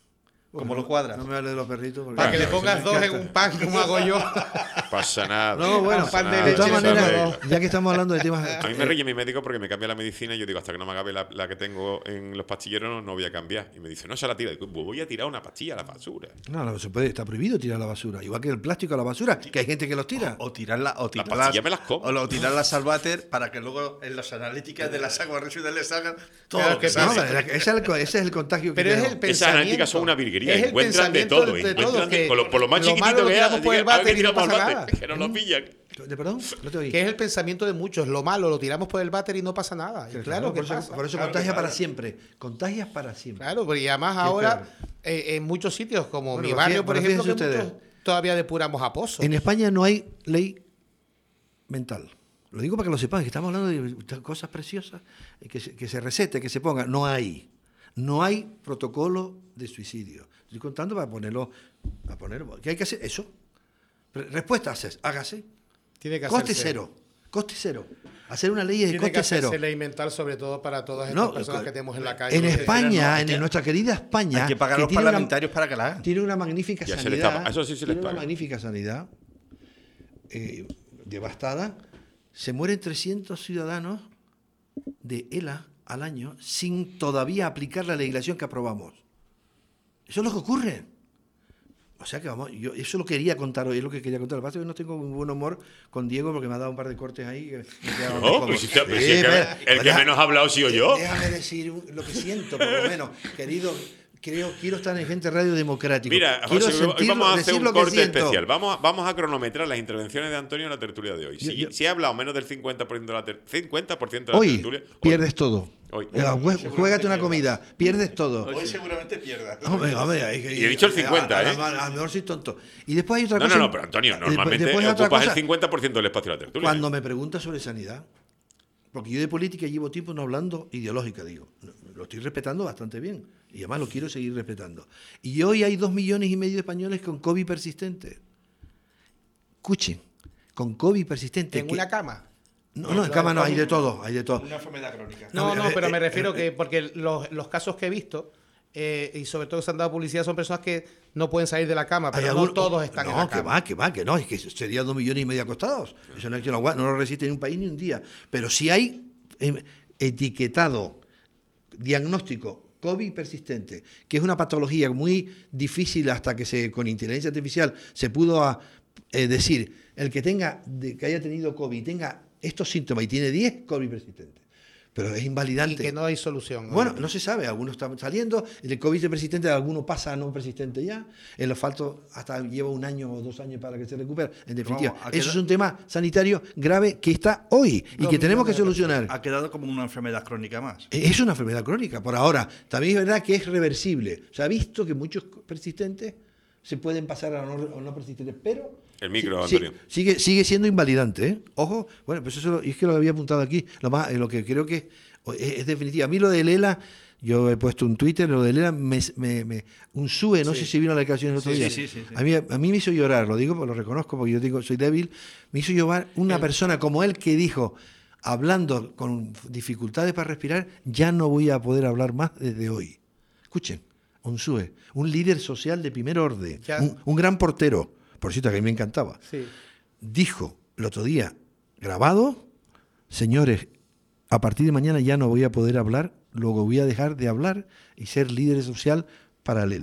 Como no, lo cuadras. No me hables de los perritos. porque- Para que le Claro, pongas dos en un pan, como hago yo. Pasa nada. No, bueno, pasa pan de nada, de leche todas esa le maneras, regla. pongo ya que estamos hablando de temas... A mí me ríe mi médico porque me cambia la medicina y yo digo, hasta que no me acabe la, la que tengo en los pastilleros no, no voy a cambiar. Y me dice, no, se la tira. Digo, pues voy a tirar una pastilla a la basura. No, no se puede, está prohibido tirar la basura. Igual que el plástico a la basura, que hay gente que los tira. O tirarla, o tirar pastillas me las como. o, o tirar las al váter para que luego en las analíticas de las aguas residuales le salgan todo Claro lo que que No, sale. la- ese, es el, ese es el contagio que Pero es el tenemos. pensamiento. Esas analíticas son una virguería. Es el Encuentran de pensamiento todo. de encuentran todos, de- que con lo, por lo más lo chiquitito malo lo que tiramos es, por el digan, a ver, váter y no tiramos al pasa váter, nada. que no lo pillan. ¿De perdón? No te oí. Que es el pensamiento de muchos. Lo malo lo tiramos por el váter y no pasa nada. Y Claro, claro que por eso, pasa. por eso contagia para siempre. Contagias para siempre. Claro, pero y además Qué ahora peor. eh, en muchos sitios, como Bueno, mi pero barrio, fí- por pero ejemplo, que fíjense muchos todavía depuramos a pozos. En España no hay ley mental. Lo digo para que lo sepan, que estamos hablando de cosas preciosas, eh, que se, que se recete, que se ponga. No hay. No hay protocolo de suicidio. Estoy contando para ponerlo. Para ponerlo. ¿Qué hay que hacer? Eso. Re- Respuesta, haces, hágase. Tiene que Coste hacerse. cero. Coste cero. Hacer una ley de Tiene que coste hacerse cero. ley mental, sobre todo para todas estas No, personas co- que tenemos en la calle. En Que- España, no, en nuestra querida España, Hay que pagar a los tiene una- parlamentarios para que la hagan. tiene una magnífica Ya se les sanidad. tapa. Eso sí se les tiene una paga. magnífica sanidad eh, devastada. Se mueren trescientos ciudadanos de ELA al año sin todavía aplicar la legislación que aprobamos. Eso es lo que ocurre. O sea que vamos, yo eso lo quería contar hoy, es lo que quería contar. Lo que pasa es que no tengo muy buen humor con Diego porque me ha dado un par de cortes ahí. que me quedaban No, incómodos. pero si usted- pero Sí, si es que pero- el que deja- menos ha hablado he sido yo. Déjame decir lo que siento, por lo menos. Querido, creo, quiero estar en Gente Radio Democrático. Mira, quiero José, hoy sentirlo- vamos a hacer decir un lo que corte siento. especial. Vamos a, vamos a cronometrar las intervenciones de Antonio en la tertulia de hoy. Si, Yo- yo- si ha hablado menos del cincuenta por ciento de la, ter- cincuenta por ciento de la Hoy tertulia, hoy- pierdes todo. Hoy. Eh, jue- Juégate una comida, pierdes todo. Hoy seguramente pierdas. Hombre, hombre, hay que- Y he dicho el cincuenta, a- ¿eh? A, a- a lo mejor soy tonto. Y después hay otra No, cosa. no, no, pero Antonio, Después- normalmente después hay otra ocupas cosa. el cincuenta por ciento del espacio de la tertulia. Cuando ¿eh? me preguntas sobre sanidad, porque yo de política llevo tiempo no hablando ideológica, digo. Lo estoy respetando bastante bien. Y además lo quiero seguir respetando. Y hoy hay dos millones y medio de españoles con COVID persistente. Escuchen, con COVID persistente. en que- una cama. No, no, en cama no, hay de todo, hay de todo. Una enfermedad crónica. No, A ver, no, eh, pero eh, me refiero eh, que porque los, los casos que he visto eh, y sobre todo que se han dado publicidad son personas que no pueden salir de la cama, Hay pero no algún- todos están no, en la que cama. va, que va, que no, es que serían dos millones y medio acostados. Eso no es que no, aguanta, no lo resiste ni un país ni un día. Pero si hay eh, etiquetado, diagnóstico, COVID persistente, que es una patología muy difícil hasta que se con inteligencia artificial se pudo a, eh, decir, el que tenga, de- que haya tenido COVID, tenga estos síntomas y tiene diez COVID persistentes. Pero es Y invalidante. que no hay solución. Bueno, no se sabe, algunos están saliendo, el COVID persistente, alguno pasa a no persistente ya, el asfalto hasta lleva un año o dos años para que se recupere. En definitiva, Vamos, ha eso quedado- es un tema sanitario grave que está hoy y Dos que tenemos que millones de solucionar. Ha quedado como una enfermedad crónica más. Es una enfermedad crónica, por ahora. También es verdad que es reversible. Se ha visto que muchos persistentes se pueden pasar a no, a no persistentes, pero... El micro, sí- Antonio. sí- sigue, sigue siendo invalidante, ¿eh? Ojo, bueno, pues eso lo- y es que lo había apuntado aquí. Lo, más, eh, lo que creo que es, es definitivo. A mí lo de Lela, yo he puesto un Twitter, lo de Lela, me, me- me- un sube, no sé si vino la declaración el otro Sí, día. sí, sí, sí, sí. A, mí, a mí me hizo llorar, lo digo, porque lo reconozco, porque yo digo, soy débil. Me hizo llorar una persona como él que dijo, hablando con dificultades para respirar, ya no voy a poder hablar más desde hoy. Escuchen, Unsue, un líder social de primer orden, Ya. un, un gran portero, por cierto, que a mí me encantaba, Sí. dijo el otro día, grabado, señores, a partir de mañana ya no voy a poder hablar, luego voy a dejar de hablar y ser líder social paralela.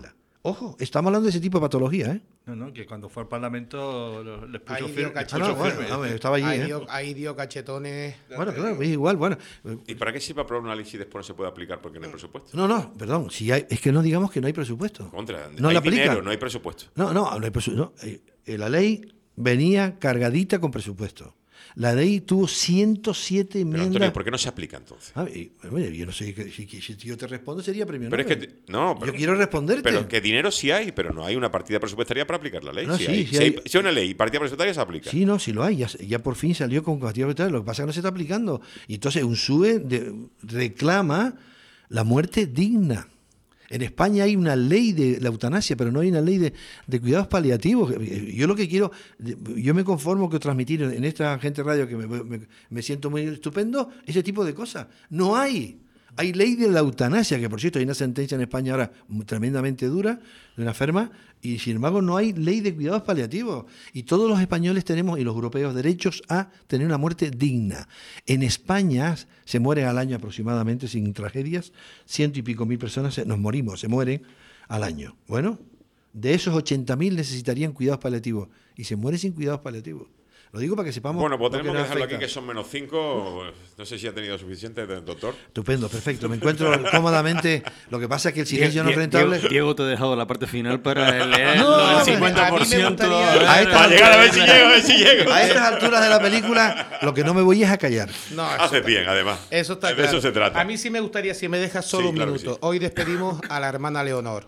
Ojo, estamos hablando de ese tipo de patología, ¿eh? No, no, que cuando fue al Parlamento lo- les puso Ahí firme. dio les cachete. puso Ah, no, bueno, firme. no, estaba allí, Ahí ¿eh? dio, ahí dio cachetones. Bueno, claro, es igual, bueno. ¿Y para qué sirve aprobar un análisis y después no se puede aplicar porque no hay presupuesto? No, no, perdón, si hay, es que no digamos que no hay presupuesto. Contra, No hay la aplica. dinero, no hay presupuesto. No, no, no hay presupuesto. No, eh, la ley venía cargadita con presupuesto. La ley tuvo ciento siete Pero enmiendas. Antonio, ¿por qué no se aplica entonces? Ah, y, bueno, yo no sé, que- si, si yo te respondo sería premio Pero es Nobel. que te- no, pero- yo quiero responderte. Pero que dinero sí hay, pero no hay una partida presupuestaria para aplicar la ley. No, sí sí, hay. sí Si, hay, hay. si hay una ley y partida presupuestaria se aplica. Sí, no, sí lo hay. Ya, ya por fin salió con partida presupuestaria. Lo que pasa es que no se está aplicando. Y entonces un S U E de- reclama la muerte digna. En España hay una ley de la eutanasia, pero no hay una ley de, de cuidados paliativos. Yo lo que quiero, yo me conformo que transmitir en esta gente radio que me, me- me siento muy estupendo, ese tipo de cosas. No hay. Hay ley de la eutanasia, que por cierto hay una sentencia en España ahora tremendamente dura de una enferma, y sin embargo no hay ley de cuidados paliativos. Y todos los españoles tenemos, y los europeos, derechos a tener una muerte digna. En España se mueren al año aproximadamente, sin tragedias, ciento y pico mil personas se- nos morimos, se mueren al año. Bueno, de esos ochenta mil necesitarían cuidados paliativos, y se mueren sin cuidados paliativos. Lo digo para que sepamos. Bueno, pues lo tenemos que nos dejarlo aquí, afecta. que son menos cinco. No sé si ha tenido suficiente, doctor. Estupendo, perfecto. Me encuentro cómodamente. Lo que pasa es que el silencio no es Die- rentable. Diego, Diego, te he dejado la parte final para leer No, el pero cincuenta por ciento. a mí me gustaría- a ver. A esta- Para llegar a ver si llego, a ver si llego. A estas alturas de la película, lo que no me voy es a callar. No, eso Haces está- bien, además. Eso está De claro. eso se trata. A mí sí me gustaría, si me dejas solo Sí, un claro que minuto. sí. Hoy despedimos a la hermana Leonor,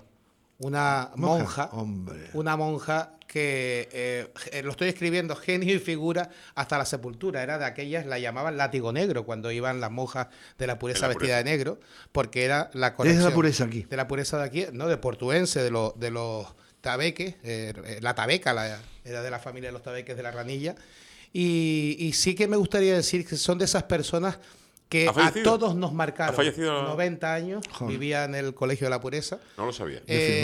una monja, Hombre. una monja que eh, eh, lo estoy escribiendo, genio y figura hasta la sepultura. Era de aquellas, la llamaban látigo negro cuando iban las monjas de la pureza De la vestida pureza. de negro, porque era la Es conexión la pureza aquí. de la pureza de aquí, no, de portuense, de los de los tabeques, eh, eh, la tabeca la- era de la familia de los tabeques de la Ranilla. Y, y sí que me gustaría decir que son de esas personas que ¿Ha a fallecido? todos nos marcaron. ¿Ha fallecido? noventa años, Joder. vivía en el Colegio de la Pureza. No lo sabía.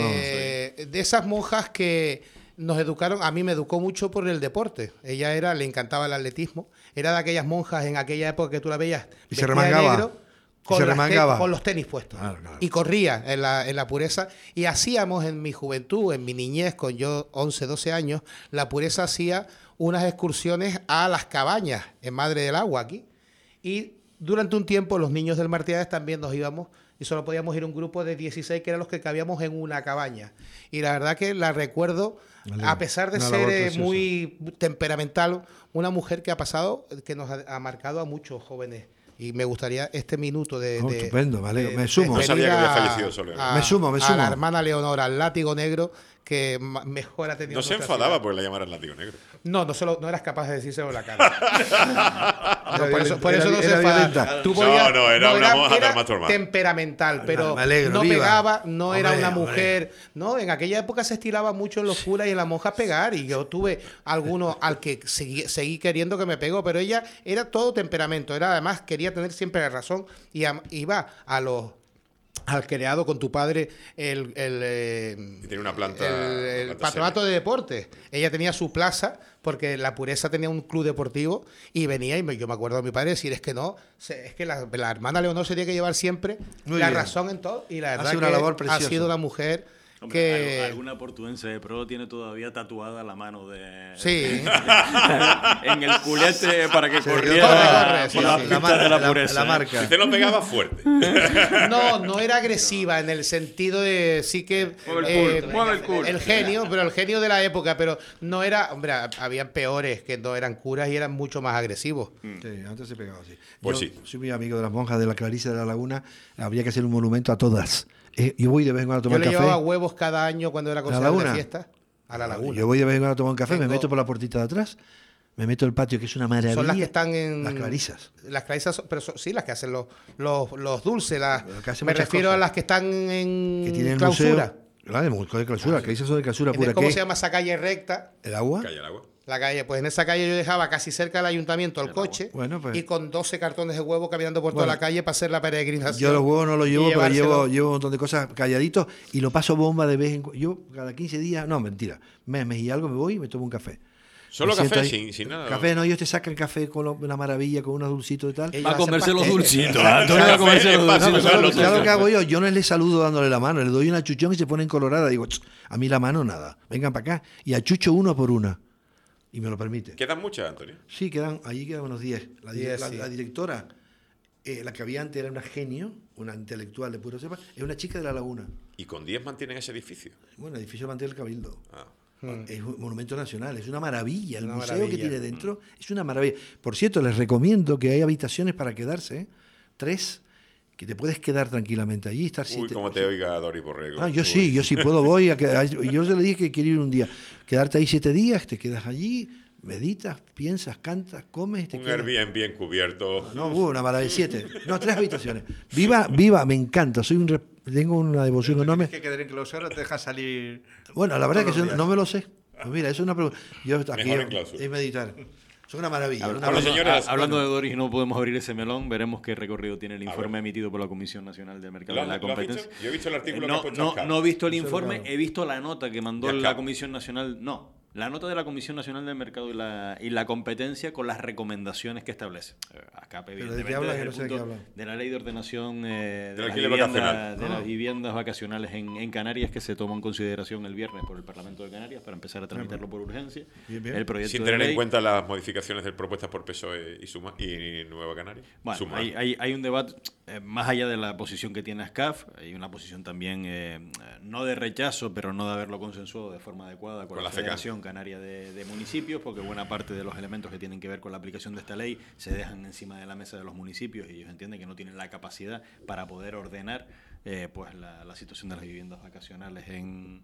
Eh, de esas monjas que nos educaron, a mí me educó mucho por el deporte. Ella era, le encantaba el atletismo. Era de aquellas monjas en aquella época que tú la veías Y se vestida de remangaba. negro, Y con, se las te- remangaba. con los tenis puestos. Claro, claro. Y corría en la, en la pureza. Y hacíamos en mi juventud, en mi niñez, con yo once, doce años, la pureza hacía unas excursiones a las cabañas en Madre del Agua aquí. Y durante un tiempo los niños del Martínez también nos íbamos y solo podíamos ir un grupo de dieciséis que eran los que cabíamos en una cabaña. Y la verdad que la recuerdo, Vale. a pesar de Una ser labor eh, preciosa. muy temperamental, una mujer que ha pasado, que nos ha, ha marcado a muchos jóvenes. Y me gustaría este minuto de... Oh, de- estupendo, vale, de me sumo. No sabía que despedir había a- fallecido Soledad. a- Me sumo, me A sumo. la hermana Leonor, al látigo negro, que ma- mejor ha tenido No se nuestra enfadaba ciudad. porque la llamaran látigo negro. No, no, solo, no eras capaz de decírselo en la cara. No, por eso, por Era- eso no era se enfadaba. violenta. Tú No, podías- no, era una monja era trastornada. temperamental, pero Me alegro, no viva. pegaba, no era Hombre, una hombre. mujer. No, en aquella época se estilaba mucho en los curas y en las monjas pegar, y yo tuve alguno al que seguí, seguí queriendo que me pegó, pero ella era todo temperamento, era además quería tener siempre la razón y am- iba a los al creado con tu padre el, el, eh, Y tenía una planta- el- una el planta patronato de deportes. Ella tenía su plaza porque la pureza tenía un club deportivo y venía y me- yo me acuerdo de mi padre decir es que no, se- es que la, la hermana Leonor se tiene que llevar siempre Muy la bien. razón en todo y la verdad Hace una que labor ha preciosa. sido una mujer Hombre, que al- alguna portuense de pro tiene todavía tatuada la mano de sí. en el culete para que corre, corriera corre, sí, por las sí. La, pistas marca, de la la- pureza. la ¿eh? marca. Si te lo pegaba fuerte. No, no era agresiva en el sentido de sí que Mueve el eh, culo, mueve el culo. el genio, pero el genio de la época, pero no era, hombre, habían peores que no eran curas y eran mucho más agresivos. Sí, antes se pegaba así. Pues Yo sí. soy muy amigo de las monjas de la Clarisa de la Laguna. Habría que hacer un monumento a todas. Eh, yo voy de vez en cuando a Yo tomar le café. llevaba huevos cada año cuando era concejal de laguna? fiesta a la laguna. Yo voy de vez en cuando a tomar un café, me Tengo- meto por la puertita de atrás, me meto al patio, que es una maravilla. Son las que están en... Las Clarisas. Las clarisas, son- pero son- sí, las que hacen los, los, los dulces. Las, Las que hacen me muchas refiero cosas. a las que están en Que tienen el clausura. museo. Claro, el museo de clausura. Las Clarisas son de clausura pura. Entonces, ¿cómo ¿Qué? se llama esa calle recta? ¿El agua? Calla el agua. La calle, pues en esa calle yo dejaba casi cerca del ayuntamiento el coche Bueno, pues- y con doce cartones de huevo caminando por toda Bueno, la calle para hacer la peregrinación. Yo los huevos no los y llevo, pero llevárselo. llevo, llevo un montón de cosas calladitos y lo paso bomba de vez en cuando. Yo cada quince días, no, mentira, mes, mes y algo me voy y me tomo un café. Solo Me siento café, ahí. sin, sin nada. Café, no, ellos te sacan café con lo- una maravilla, con unos dulcitos y tal. Ellos Va a hacen comerse los pasteles. dulcitos. Antonio va a comerse los Café, dulcitos. paso, No, Eso es lo ¿sabes que lo que hago yo? Yo no les saludo dándole la mano, le doy una chuchón y se ponen colorada. Digo, "Ch, a mí la mano nada, vengan para acá. Y achucho uno por una. Y me lo permite. ¿Quedan muchas, Antonio? Sí, quedan, allí quedan unos diez. La, di- Diez, la- sí. la directora, eh, la que había antes era una genio, una intelectual de puro cepa, es una chica de La Laguna. ¿Y con diez mantienen ese edificio? Bueno, el edificio mantiene el Cabildo. Ah. Es un monumento nacional, es una maravilla. El Una museo maravilla. que tiene dentro es una maravilla. Por cierto, les recomiendo que hay habitaciones para quedarse, ¿eh? tres, que te puedes quedar tranquilamente allí, estar Uy, siete. como te oiga Dori Borrego. Ah, yo Uy. sí, yo sí puedo, voy. A quedar- yo se le dije que quiero ir un día. Quedarte ahí siete días, te quedas allí, meditas, piensas, cantas, comes, te Un quedas. Airbnb bien cubierto. No, hubo una maravilla, siete. No, tres habitaciones. Viva, viva, me encanta. Soy un re- tengo una devoción enorme. Tienes que quedar en clausura, te dejan salir. Bueno, la verdad todos que los eso días. no me lo sé. Pues mira, eso es una pregunta. Yo aquí Mejor en clausura. es meditar. Es una maravilla. Habla- una Hola, hablando, maravilla. señores. a- hablando Bueno. de Doris, no podemos abrir ese melón. Veremos qué recorrido tiene el informe ver. emitido por la Comisión Nacional del Mercado ¿Lo de la has- lo has Competencia. visto? Yo he visto el artículo Eh, que ha no, puesto no, Oscar. no he visto el Eso es informe, claro. he visto la nota que mandó Ya la está. Comisión Nacional. No, la nota de la Comisión Nacional del Mercado y la, y la Competencia con las recomendaciones que establece. Eh, Acá, ¿de evidentemente, qué hablan? desde Yo el no sé de qué punto hablan. de la Ley de Ordenación eh, de, Del las alquiler viviendas, vacacional. de Ah. las viviendas vacacionales en, en Canarias, que se tomó en consideración el viernes por el Parlamento de Canarias para empezar a tramitarlo por urgencia. Bien, bien. El proyecto Sin de tener en ley- cuenta las modificaciones del propuestas por P S O E y, Suma, y Nueva Canaria. Bueno, Suma. hay, hay, hay un debate, eh, más allá de la posición que tiene ASCAF, hay una posición también, eh, no de rechazo, pero no de haberlo consensuado de forma adecuada con, Con la, la FECAN. Federación Canaria de, de Municipios, porque buena parte de los elementos que tienen que ver con la aplicación de esta ley se dejan encima de la mesa de los municipios y ellos entienden que no tienen la capacidad para poder ordenar eh, pues la, la situación de las viviendas vacacionales en,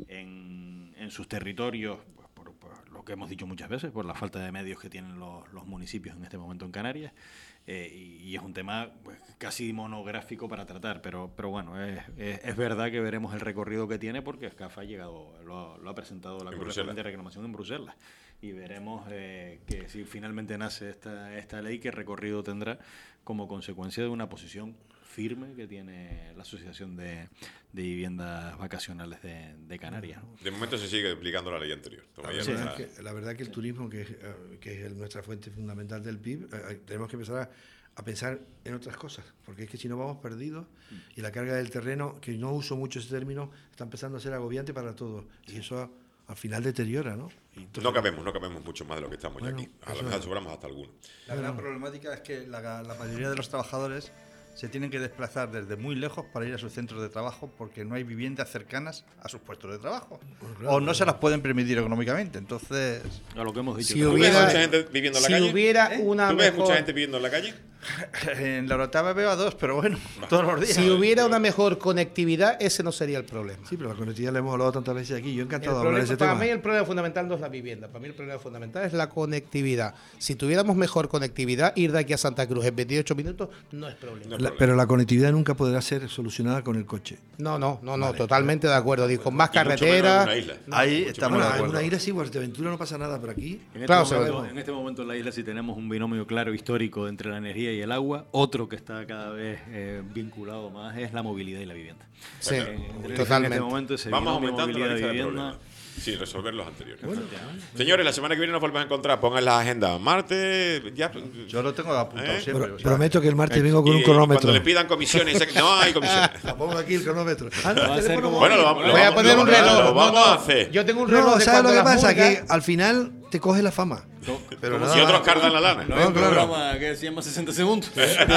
en, en sus territorios, pues, por, por lo que hemos dicho muchas veces, por la falta de medios que tienen los, los municipios en este momento en Canarias. Eh, y, y es un tema pues, casi monográfico para tratar, pero, pero bueno, es, es, es verdad que veremos el recorrido que tiene porque SCAF ha llegado, lo, lo ha presentado la En correspondiente Bruselas. reclamación en Bruselas y veremos eh, que si finalmente nace esta, esta ley, qué recorrido tendrá como consecuencia de una posición firme que tiene la Asociación de, de Viviendas Vacacionales de, de Canarias, ¿no? De momento se sigue aplicando la ley anterior. Toma La ya verdad, está. es que, la verdad que el turismo, que es, eh, que es nuestra fuente fundamental del P I B, eh, eh, tenemos que empezar a, a pensar en otras cosas, porque es que si no vamos perdidos y la carga del terreno, que no uso mucho ese término, está empezando a ser agobiante para todos y eso a- al final deteriora, ¿no? Y entonces- No cabemos, no cabemos mucho más de lo que estamos Bueno, ya aquí. A eso lo mejor es. sobramos hasta algunos. La gran problemática es que la, la mayoría de los trabajadores se tienen que desplazar desde muy lejos para ir a sus centros de trabajo porque no hay viviendas cercanas a sus puestos de trabajo. claro, o no se las pueden permitir económicamente. Entonces, A lo que hemos dicho. Si ¿Tú ves hubiera- mucha gente viviendo en la si calle? hubiera ¿Eh? una ¿Tú ves mejor- mucha gente viviendo en la calle? en la Orotava veo a dos, pero bueno, todos los días. Si hubiera una mejor conectividad, ese no sería el problema. Sí, pero la conectividad la hemos hablado tantas veces aquí. Yo El encantado de hablar de problema- ese para tema. mí el problema fundamental no es la vivienda, para mí el problema fundamental es la conectividad. Si tuviéramos mejor conectividad, ir de aquí a Santa Cruz en veintiocho minutos no es problema. No. La- pero la conectividad nunca podrá ser solucionada con el coche. No, no, no, no, totalmente de acuerdo. Digo, con más Y mucho menos carretera. en una isla. Ahí estamos Bueno, de en acuerdo. una isla sí, Fuerteventura no pasa nada, pero aquí... En este, Claro, momento, sabemos. en este momento en la isla sí tenemos un binomio claro histórico entre la energía y el agua. Otro que está cada vez eh, vinculado más es la movilidad y la vivienda. Sí, En- en- en totalmente. este momento ese Vamos binomio aumentando la movilidad lista y de vivienda. problemas. Sí, resolver los anteriores. Señores, la semana que viene nos volvemos a encontrar. Pongan la agenda. Martes, ya. Yo lo tengo apuntado ¿Eh? siempre. Pro- o sea, prometo que el martes vengo con Y un cronómetro. cuando le pidan comisiones, no hay comisiones. La pongo aquí el cronómetro. Ah, no, Va a el ser teléfono como- Bueno, lo, móvil. lo Voy a vamos- poner lo un vamos- reloj. Lo vamos No, no, a hacer. Yo tengo un reloj No, de ¿sabes lo cuando que las pasa? murgas- Que al final te coge la fama. Pero nada Si otros más. cargan la lana. No, hay un claro. programa que se llama sesenta segundos.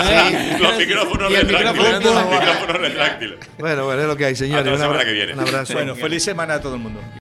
Los micrófonos Y el retráctiles. micrófono- Los micrófonos retráctiles. Bueno, bueno, es lo que hay, señores. Hasta la Un abra- semana que viene. Un abrazo. Bueno, feliz semana a todo el mundo.